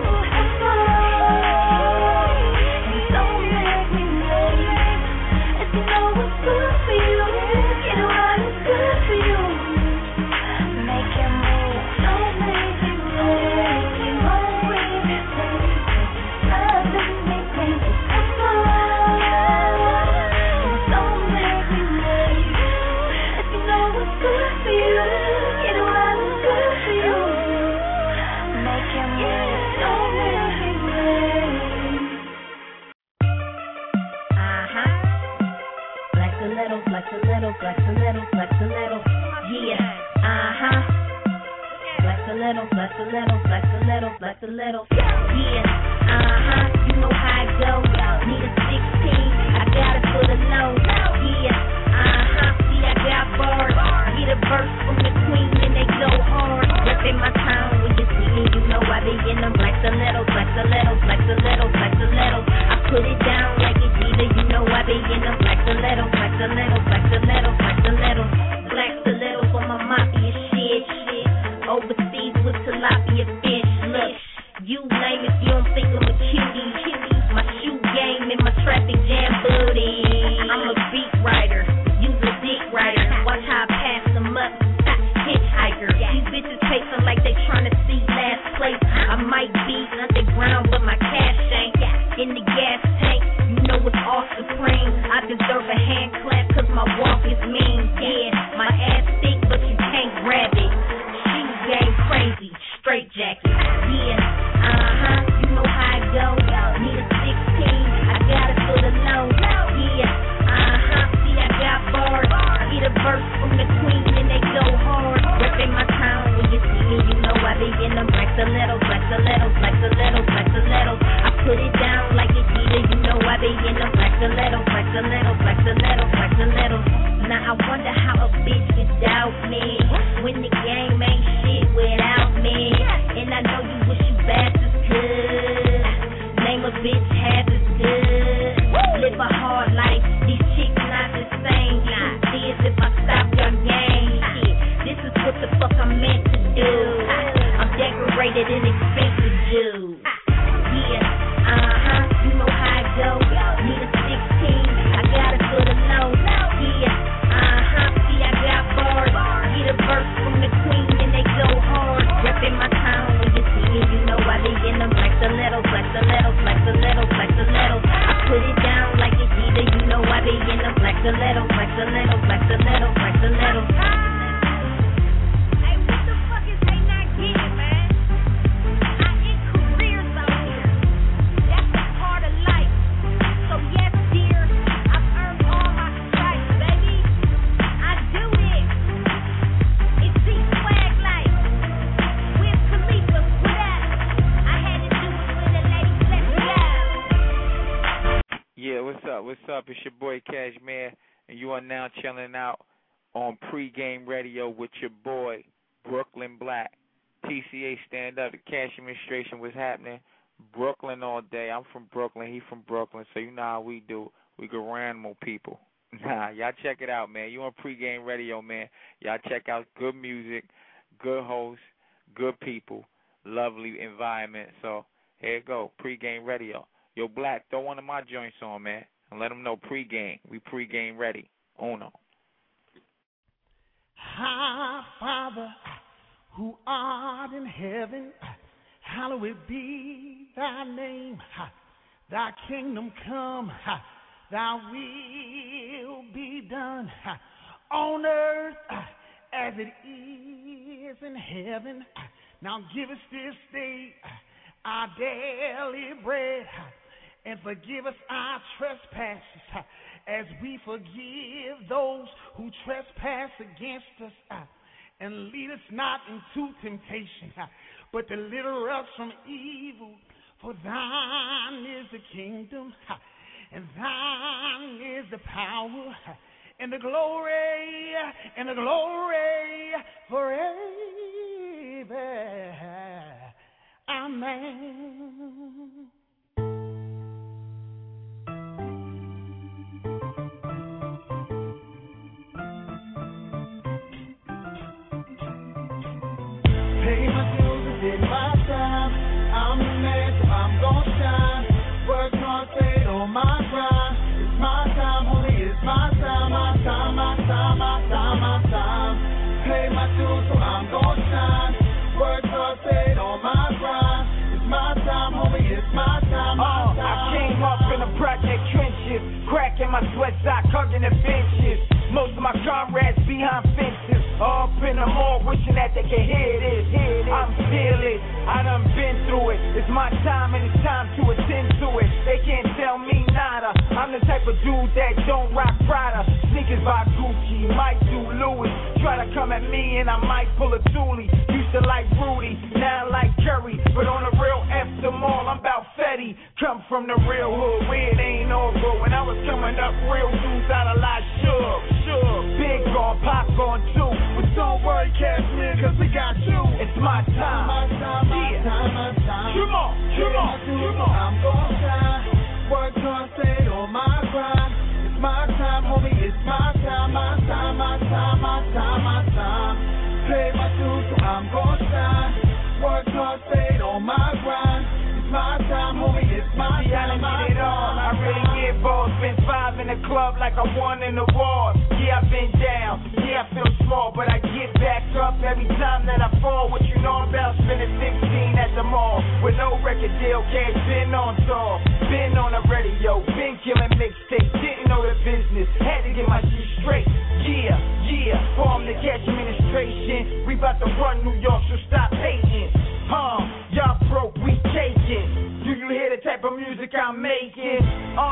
[SPEAKER 12] afraid. And don't make me late. If you know what's good for you, you know what is good for you. Make your move. Don't make me late. You always hesitate. Doesn't make me afraid. And don't make me late. If you know what's good for you, you know what is good for you. Make your move. Don't make me late. Flex a little, flex a little, flex a little, flex a little. Yeah. Flex a little, flex a little, flex a little, flex a little. Yeah. You know how it go. Need a 16, I got it for the low. Yeah. See, I got bars. Get a verse from the queen and they go hard. Reppin' my town when you see me, you know I be in them. Flex a little, flex a little, flex a little, flex a little. I put it down like it's either, you know I be in them. Flex a little, flex a little, flex a little, flex a little. Flex a little for my mafia shit. Overseas with tilapia fish. Look, you lame if you don't think I'm a cutie. My shoe game and my traffic jam booty. I'm a beat writer, use a dick writer. Watch how I pass them up, hitchhiker. These bitches pacing like they tryna see last place. I might be underground, but my cash ain't in the gas tank. You know it's all supreme. I deserve a hand clap cause my walk is mean. Yeah, my ass thick, but you can't grab it. Shoe game crazy, straight jacket. Yeah, you know how it go. Need a 16, I got it for the low. Yeah, see I got bars. Get a verse from the queen and they go hard. Reppin' my town when you see me, you know I be in them. Flex a little, flex a little, flex a little, flex a little. I put it down like it's either, you know I be in them. Flex a little, flex a little, flex a little, flex a little. Now I wonder how a bitch could doubt me when the game ain't shit without me. And I know you wish you bastards could name a bitch half as good. Live a hard life, these chicks not the same. See as if I stop your game. Shit, this is what the fuck I'm meant to do. I'm decorated and expensive dude. Yeah, you know how it go. Need a 16, I got it for the low. Yeah, see I got bars. Get a verse from the queen and they go hard. Reppin' my town when you see me, you know I be in them. Flex a little, flex a little, flex a little, flex a little. I put it down like it's either, you know I be in them. Flex a little, flex a little, flex a little, flex a little. Hey, what the fuck is they not getting, man? I end careers out here. That's a part of life. So yes, dear, I've earned all my stripes, baby. I do this. It's Z-Swag life. With Khalifa, what up? I had to do it with a lady, let's go.
[SPEAKER 21] Yeah, what's up? What's up? It's your boy Cashmere, and you are now chilling out on Pregame Radio with your boy Brooklyn Black. TCA stand up. The cash administration was happening. Brooklyn all day. I'm from Brooklyn. He from Brooklyn. So you know how we do. We go animal people. Nah, y'all check it out, man. You on Pregame Radio, man. Y'all check out good music, good hosts, good people, lovely environment. So here you go, Pregame Radio. Yo, Black, throw one of my joints on, man, and let them know pregame. We pregame ready. Uno.
[SPEAKER 5] Our Father, who art in heaven, hallowed be thy name. Thy kingdom come, thy will be done on earth as it is in heaven. Now give us this day our daily bread, and forgive us our trespasses as we forgive those who trespass against us. and lead us not into temptation, but deliver us from evil. For thine is the kingdom, and thine is the power, and the glory forever. Amen. Pay my dues and did my time. I'm the man, so I'm gon' shine. Work hard, stay on my grind. It's my time, homie, it's my time, my time, my time, my time, my time. Pay my dues, so I'm gon' shine. Work hard, stay on my grind. It's my time, homie, it's my time, my time.
[SPEAKER 1] I came up in the project trenches, cracking my sweat sock, hugging the benches. Most of my comrades behind fences, up in the mall, wishing that they can hear this. I'm fearless, I done been through it. It's my time and it's time to attend to it. They can't tell me nada. I'm the type of dude that don't rock Prada. Sneakers by Gucci, might do Louis. Try to come at me and I might pull a Thule. Used to like Rudy, now I like Curry. But on the real F them all, I'm about Fetty. Come from the real hood, where it ain't over. When I was coming up, real dudes out a lot shook. Big on, pop on too. But don't worry, Cashmere, cause we got you. It's my time. My time, my time, my time. Come on, come on, come on. I'm gon' shine. Work hard, stay on my grind. It's my time, homie, it's my time, my time, my time, my time, my time. Pay my dues, so I'm gon' shine. Work hard, stay on my grind. It's my time, homie, it's my time, my time. I really get balls, been 5 in the club like I won in the war. Yeah, I've been down, yeah, I feel small, but I get back up every time that I fall. What you know about spending 15 at the mall with no record deal, cash been on tour, been on the radio, been killing mixtapes, didn't know the business, had to get my shit straight. Yeah, form the cash administration, we about to run New York, so stop hating. Y'all broke, we taking. Do you hear the type of music I'm making?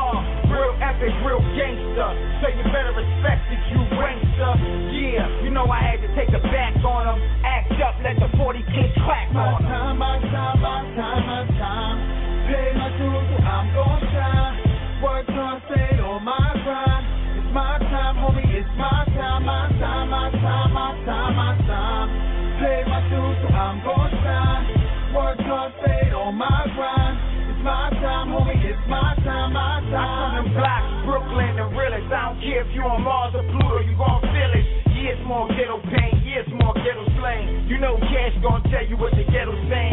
[SPEAKER 1] Real epic, real gangster. So you better respect it, you gangster. Yeah, you know I had to take the back on them. Act up, let the 40 click clack on them. My time, my time, my time. Pay my dues, so I'm gon' shine. Work hard, stay on my grind. It's my time, homie, it's my time, my time, my time, my time, my time. Pay my dues, so I'm gon' shine. Work hard, stay on my grind. It's my time, homie, it's my time, my time. I'm from them blocks, Brooklyn, the realest. I don't care if you on Mars or Pluto, you gon' feel it. Yeah, it's more ghetto pain, yeah, it's more ghetto slang. You know Cash gon' tell you what the ghetto's saying.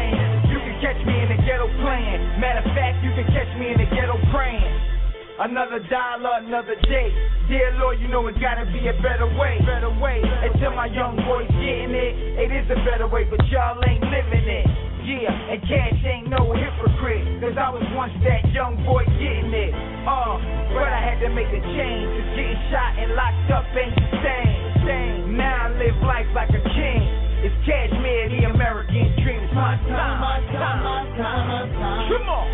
[SPEAKER 1] You can catch me in the ghetto playing. Matter of fact, you can catch me in the ghetto praying. Another dollar, another day. Dear Lord, you know it's gotta be a better way. And tell my young boys getting it is a better way, but y'all ain't living it. Yeah, and Cash ain't no hypocrite, cause I was once that young boy getting it. But I had to make a change, cause getting shot and locked up ain't the same. Now I live life like a king. It's Cashmere, the American dream. It's my time, my time, my time, my time. Come on.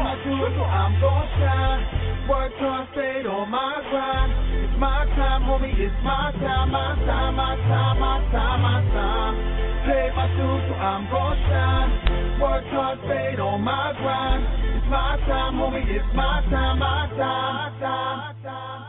[SPEAKER 1] I'm gon' shine. Work hard, stay on my grind. It's my time, homie, it's my time, my time, my time, my time, my time. Pay my dues, so I'm gon' shine. Work hard, stay on my grind. It's my time, homie, it's my time, my time, my time.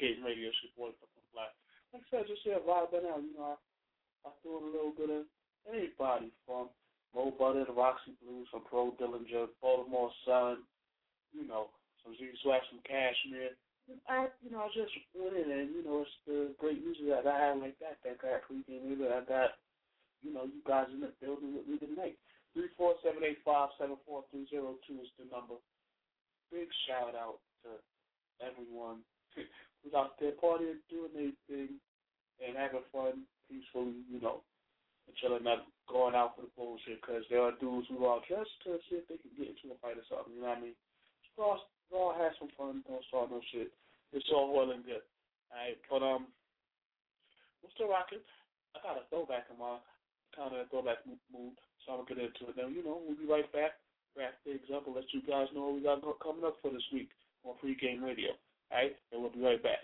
[SPEAKER 3] Pregame Radio. It's your boy, Brooklyn Black. Like I said, just here vibing out. You know, I threw in a little bit of anybody from Mo Butter, the Roxy Blues, from Pro Dillinger, Baltimore Sun, you know, some Z Swag, some Cashmere. I just went in and, you know, it's the great music that I have like that got Pregame Radio. I got, you know, you guys in the building with me tonight. 347-857-4302 is the number. Big shout out to everyone who's out there partying, doing their thing, and having fun peacefully, you know, and chilling, not going out for the bullshit, because there are dudes who are just to see if they can get into a fight or something, you know what I mean? So all have some fun, don't start no shit. It's all well and good. All right, but we're still rocking. I got a throwback in my kind of throwback mood, so I'm going to get into it now. You know, we'll be right back. Wrap things up and let you guys know what we got coming up for this week on Pregame Radio. All right, and we'll be right back.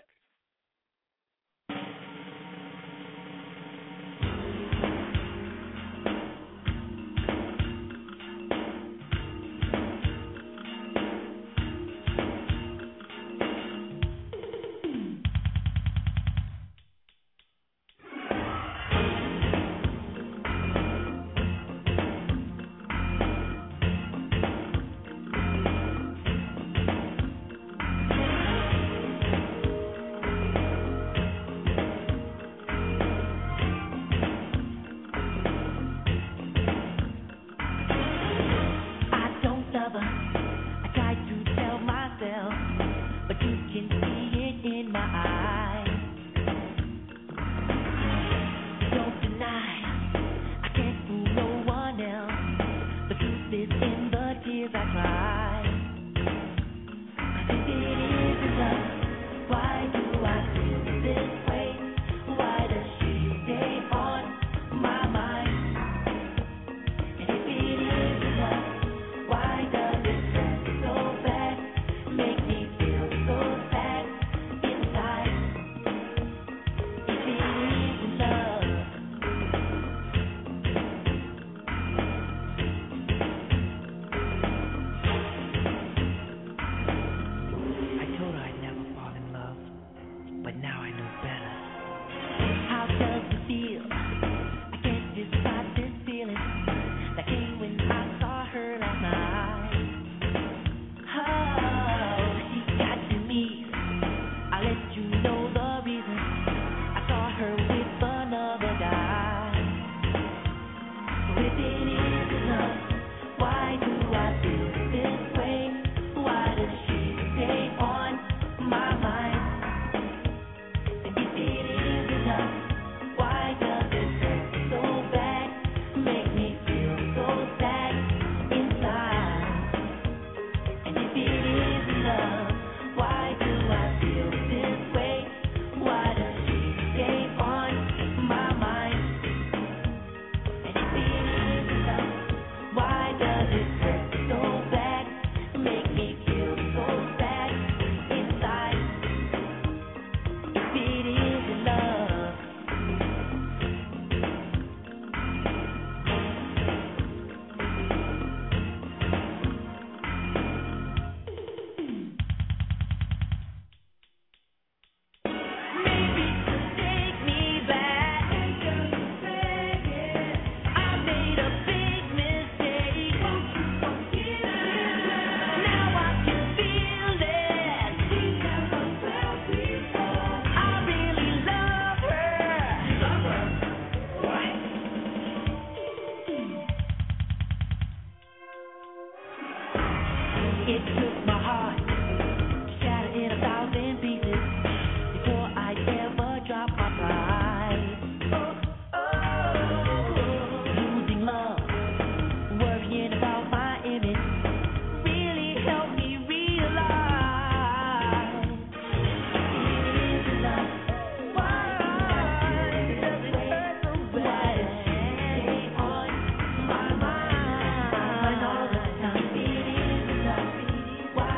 [SPEAKER 7] Why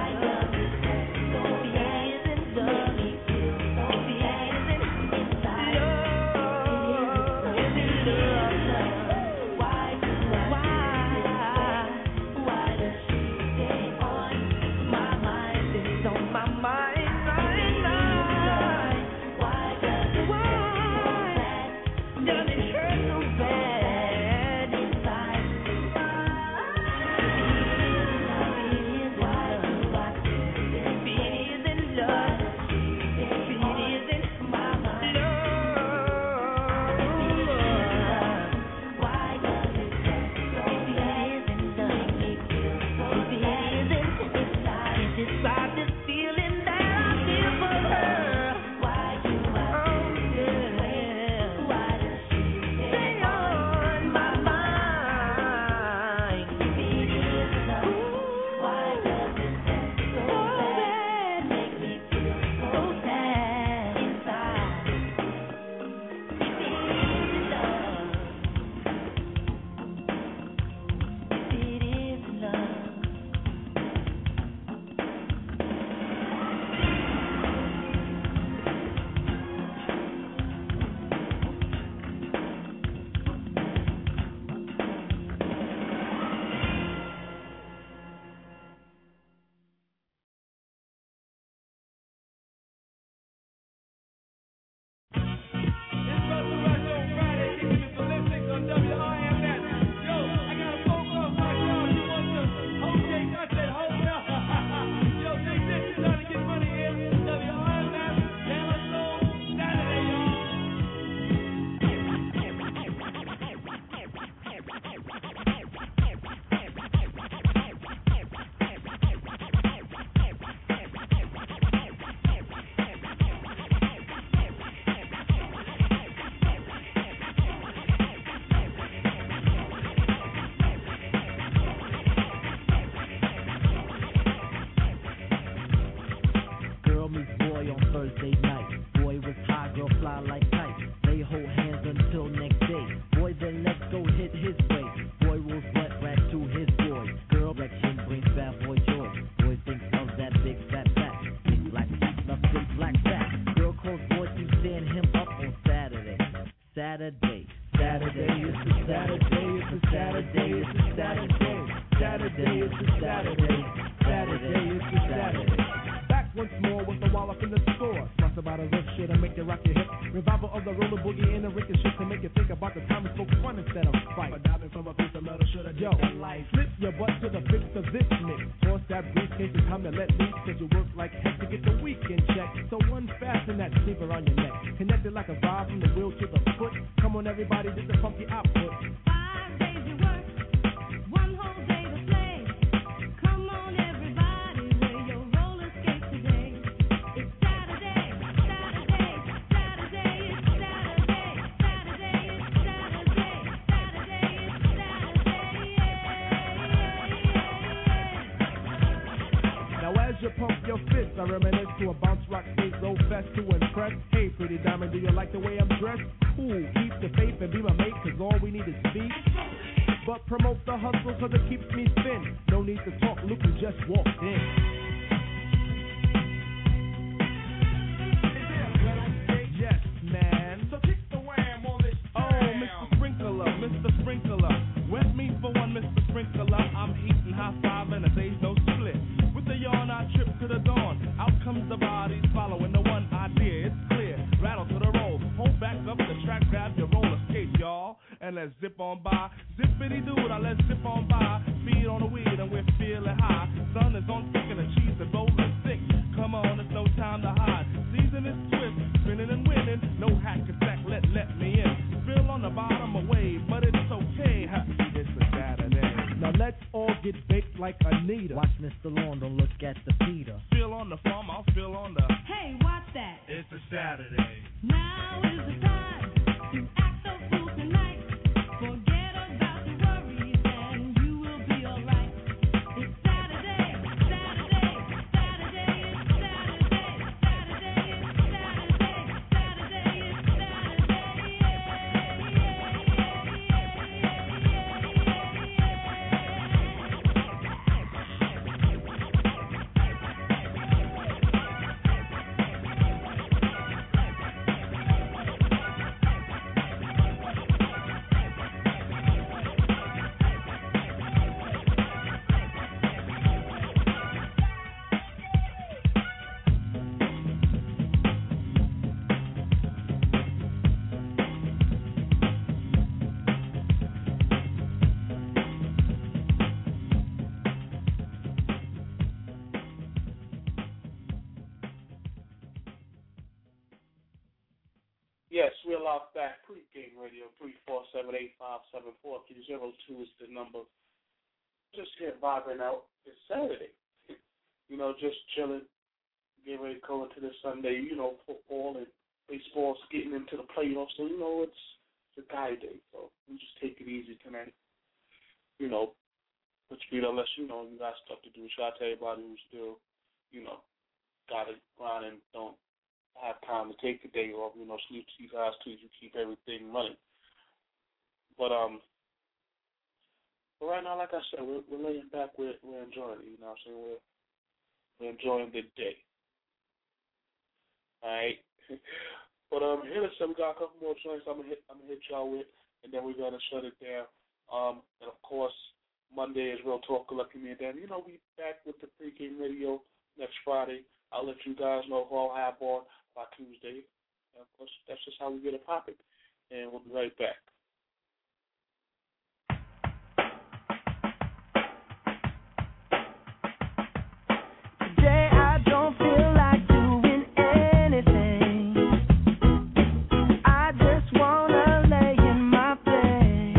[SPEAKER 7] Saturday. Saturday, it's a Saturday. Saturday, it's a Saturday. Back once more with the wallop in the store. Talks about a rough shit and make you rock your hip. Revival of the roller boogie and the ricket shit to make you think about the time we spoke fun instead of fight. A diamond from a piece of metal should have done life. Flip your butt to the fix of this mix. Toss that briefcase and come and let loose, cause you work like heck to get the weekend check. So unfasten that sleeper on your neck. Connected like a vibe from the wheel to the foot. Come on everybody, this is funky output.
[SPEAKER 12] 5 days you work, 1 whole day to play. Come on everybody, wear your roller skates today. It's Saturday, Saturday, Saturday, it's Saturday, Saturday, it's Saturday, Saturday, it's Saturday.
[SPEAKER 7] Now as you pump your fists, I reminisce to a bounce rock stage low fest to impress. Hey pretty diamond, do you like the way I'm dressed? Cool, keep the faith and be my mate, cause all we need is speed. But promote the hustle cause it keeps me thin. No need to talk, Luke who just walked in. Yes, man. So kick the wham on this. Oh, Mr. Sprinkler. Wet me for one, Mr. Sprinkler. I'm heating high five and a day's no split. With the yarn, I trip to the dawn. Out comes the bodies following the one idea. It's clear. Rattle to the roll. Hold back up the track, grab your roller skate, y'all. And let's zip on by. Zippity dude, let's zip on by. Feed on the weed and we're feeling high. Sun is on thick and the cheese is rolling thick. Come on, it's no time to hide. Season is twist, spinning and winning. No hack attack, let me in. Spill on the bottom away, but it's okay. It's a Saturday. Now let's all get baked like Anita.
[SPEAKER 22] Watch Mr. Lawn, don't look at the Peter.
[SPEAKER 7] Feel on the farm, I'll feel on the.
[SPEAKER 12] Hey, watch that.
[SPEAKER 7] It's a Saturday.
[SPEAKER 12] Now is the time to act so cool tonight. Forget about the worries and you will be alright. It's Saturday, Saturday, Saturday, it's Saturday, Saturday, it's Saturday, Saturday, it's
[SPEAKER 3] Yes, we're live back. Pre-game radio, 347-8574-302 is the number. Just here vibing out. It's Saturday. You know, just chilling, getting ready to go into this Sunday. You know, football and baseball's getting into the playoffs. So, you know, it's a guy day. So we just take it easy tonight. You know, put your feet up unless, you know, you got stuff to do. Shout out to everybody who's still, you know, got it grind and don't have time to take the day off, you know, sleep to you guys too, you keep everything running. But right now, like I said, we're laying back, we're enjoying it, you know what I'm saying? We're enjoying the day. Alright. But here are some, we got a couple more joints I'm gonna hit y'all with, and then we're gonna shut it down. And of course, Monday is Real Talk Lucky Me, and then, you know, we back with the pregame radio next Friday. I'll let you guys know who I'll have on by Tuesday. And of course, that's just how we get it popping. And we'll be right back.
[SPEAKER 12] Today I don't feel like doing anything. I just wanna lay in my bed.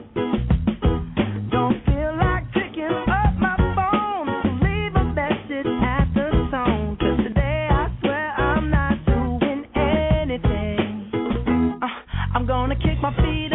[SPEAKER 12] Don't feel like picking up my phone to leave a message at the tone. 'Cause today I swear I'm not doing anything. I'm gonna kick my feet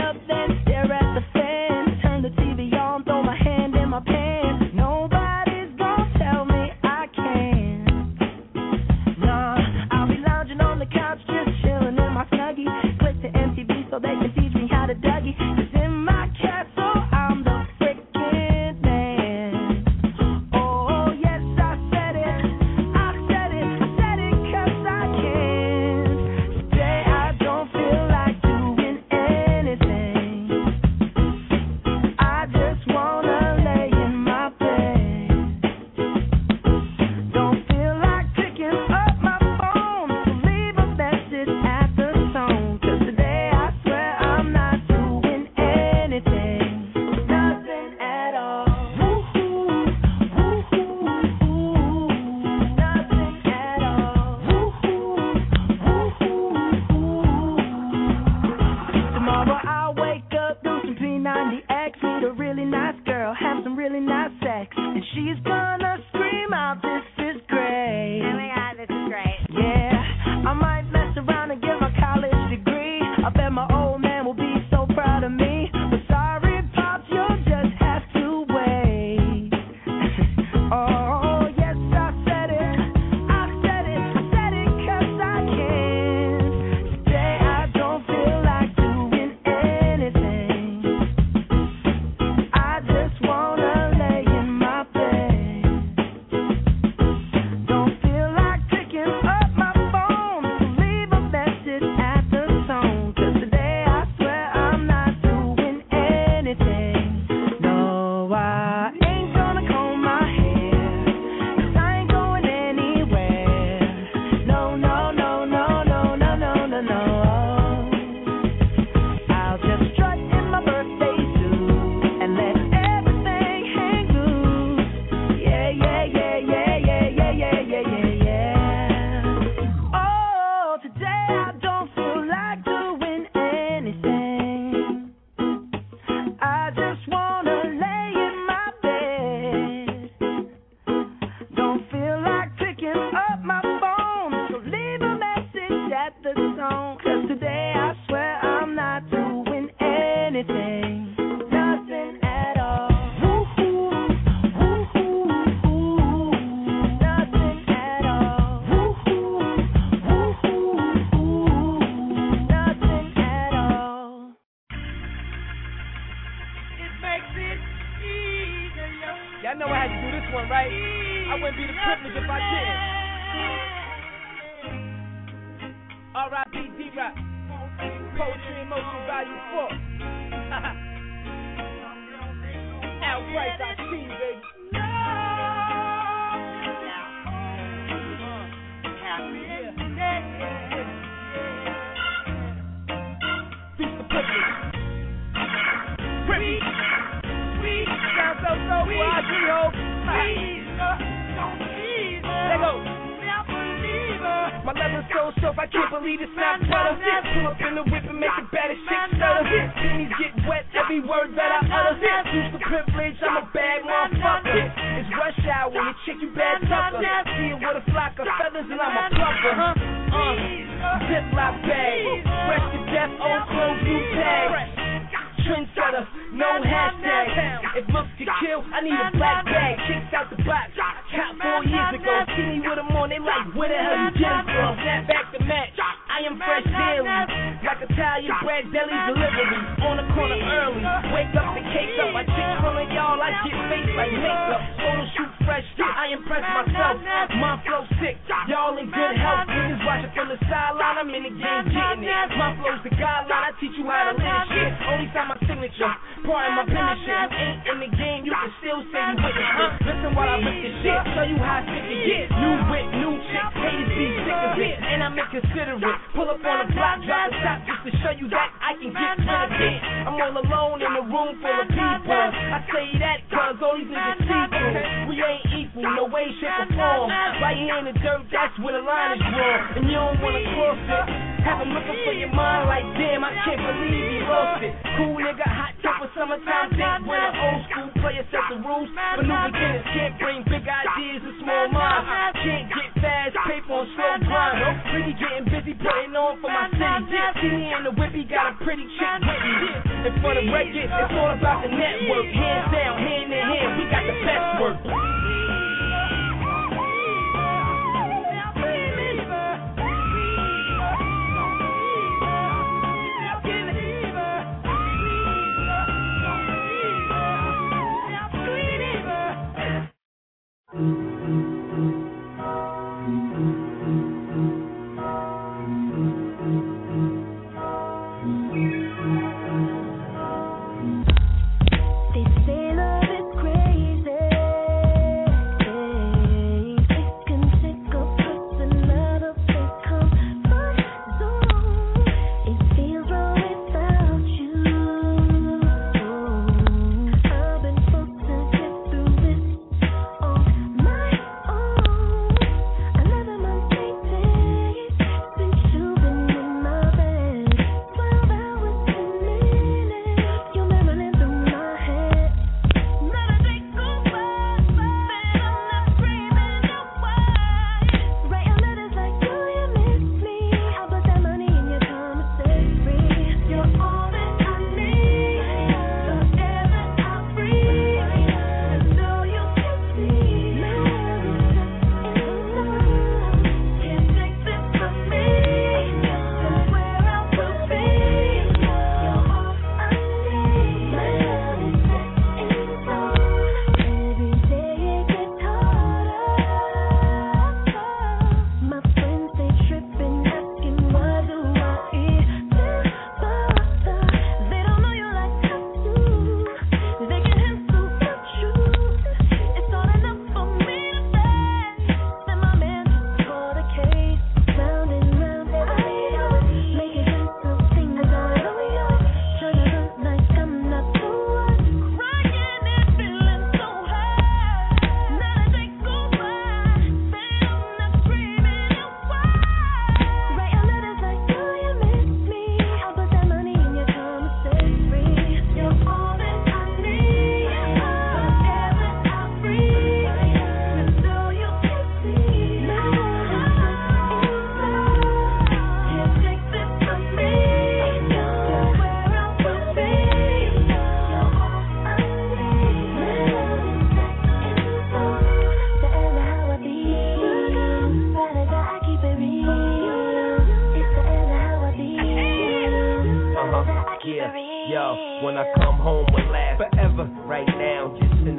[SPEAKER 6] really nice girl, have some really nice sex, and she's gonna scream out, "This is great."
[SPEAKER 8] Oh my God, this is great.
[SPEAKER 6] Yeah, I might mess around and get my college degree. I bet my old man will be so proud of me. But sorry, Pops, you'll just have to wait. Oh, yes, I said it. I said it 'cause I can. Today I don't feel like doing anything. I just wanna lay in my bed. Don't feel like picking up my phone to leave a message at the tone. 'Cause today I swear I'm not doing anything. No, I ain't gonna comb my hair, 'cause I ain't going anywhere. No, no, no, no, no, no, no, no, no. I'll just strut in my birthday suit and let everything hang loose. Yeah, yeah, yeah, yeah, yeah, yeah, yeah, yeah, yeah, yeah. Oh, today I don't feel like doing anything. I just wanna lay in my bed. Don't feel like picking up my phone, so leave a message at the tone. 'Cause today I swear I'm not doing anything. Nothing at all. Woo-hoo, woo-hoo, woo-hoo. Nothing at all. Woo-hoo, woo-hoo, woo-hoo. Nothing at all.
[SPEAKER 9] It makes it easier. Y'all know I had to do this one, right? I wouldn't be the privilege if I didn't. R.I.P. D-Rock. Poetry in Motion Volume 4. Outright, I see you, baby. Piece of privilege. Privilege. Sound so I agree, hope. Let go. My leather's so soft, I can't believe it's not butter. Pull up in the whip and make the baddest shit stutter. Pennies get wet, every word that I utter. Use the privilege, I'm a bad motherfucker. It's rush hour, you chick, you bad sucker. See it with a flock of feathers and I'm a plucker, Ziploc bag, fresh to death, old clothes, new tag. Trendsetter, no hashtag. If looks could kill, I need a black bag. Kicks out the box, caught 4 years ago. See me with them on, they like, where the hell you get them from? Snap back the match, I am fresh daily. Like Italian bread, deli delivery. On the corner early, wake up the cake up. I chick from y'all, I get face like makeup. Photo shoot fresh, I impress myself. My flow sick, y'all in good health. Niggas watching from the sideline, I'm in the game getting it. My flow's the guideline, I teach you how to live shit. Only time my signature, part of my business shit. You ain't in the game, you can still say you witness it. Listen while I rip this shit, show you how sick it get. New whip, new chick, haters be sick of it, and I'm inconsiderate. Pull up on the block, drop the top just to show you that I can get rid of it. I'm all alone in a room full of people. I say that cause all these niggas see through. We ain't equal, no way, shape, or form. Right here in the dirt, that's where the line is drawn. And you don't wanna cross it. Have them looking for your mind like, damn, I can't believe he lost it. Cool nigga, hot temper, summertime think when an old school player set the rules. But new beginners can't bring big ideas to small minds. Can't get fast paper on slow grind. Really getting busy putting on for my city. See me in the whippy, got a pretty chick with me. And for the record, it's all about the network. Hands down, hand in hand, we got the best work.
[SPEAKER 12] They say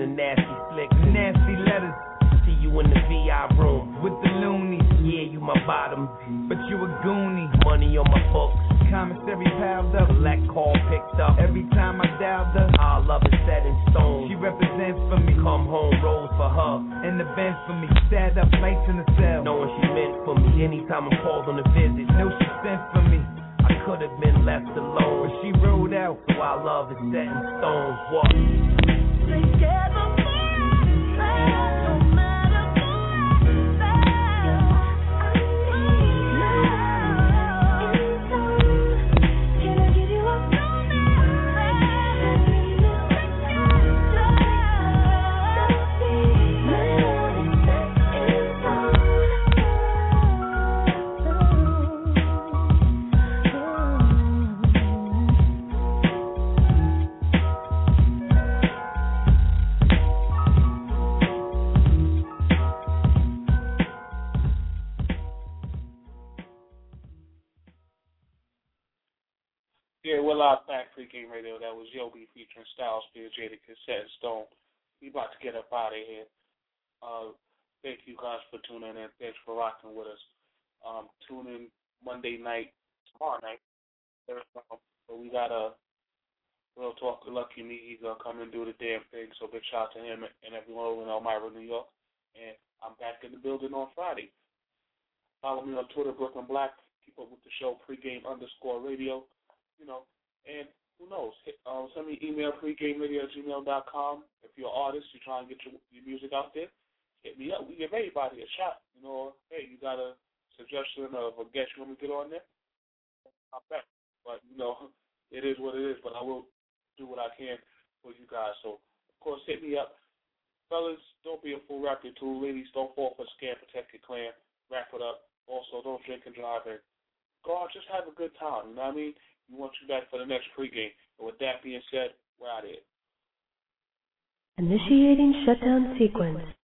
[SPEAKER 8] the nasty flicks. Nasty letters. See you in the VI room. With the loonies. Yeah, you my bottom. But you a goonie. Money on my books. Commissary piled up. Black call picked up. Every time I dialed her, our love is set in stone. She represents for me. Come home, rolls for her. In the bench for me. Stand up, lights in the cell. Knowing she meant for me. Anytime I'm called on a visit. Know she sent for me. I could have been left alone, but she rode out. So our love is set in stone. What? Together.
[SPEAKER 3] Yeah, we're live back, Pregame Radio. That was Yobi featuring Styles P, Jadakiss, Set in Stone. We about to get up out of here. Thank you guys for tuning in. Thanks for rocking with us. Tune in Monday night, tomorrow night. So we got a Real Talk Lucky Me. He's going to come and do the damn thing. So big shout out to him and everyone over in Elmira, New York. And I'm back in the building on Friday. Follow me on Twitter, Brooklyn Black. Keep up with the show, pregame_radio. You know, and who knows? Send me an email, pregameradio@gmail.com. If you're an artist, you're trying to get your music out there, hit me up. We give everybody a shot. You know, hey, you got a suggestion of a guest you want me to get on there? Not bad. But, you know, it is what it is. But I will do what I can for you guys. So, of course, hit me up. Fellas, don't be a fool, rap your tool. Ladies, don't fall for a scam, protect your clan. Wrap it up. Also, don't drink and drive. And go out, just have a good time. You know what I mean? We want you back for the next pregame. And with that being said, we're out of here.
[SPEAKER 10] Initiating shutdown sequence.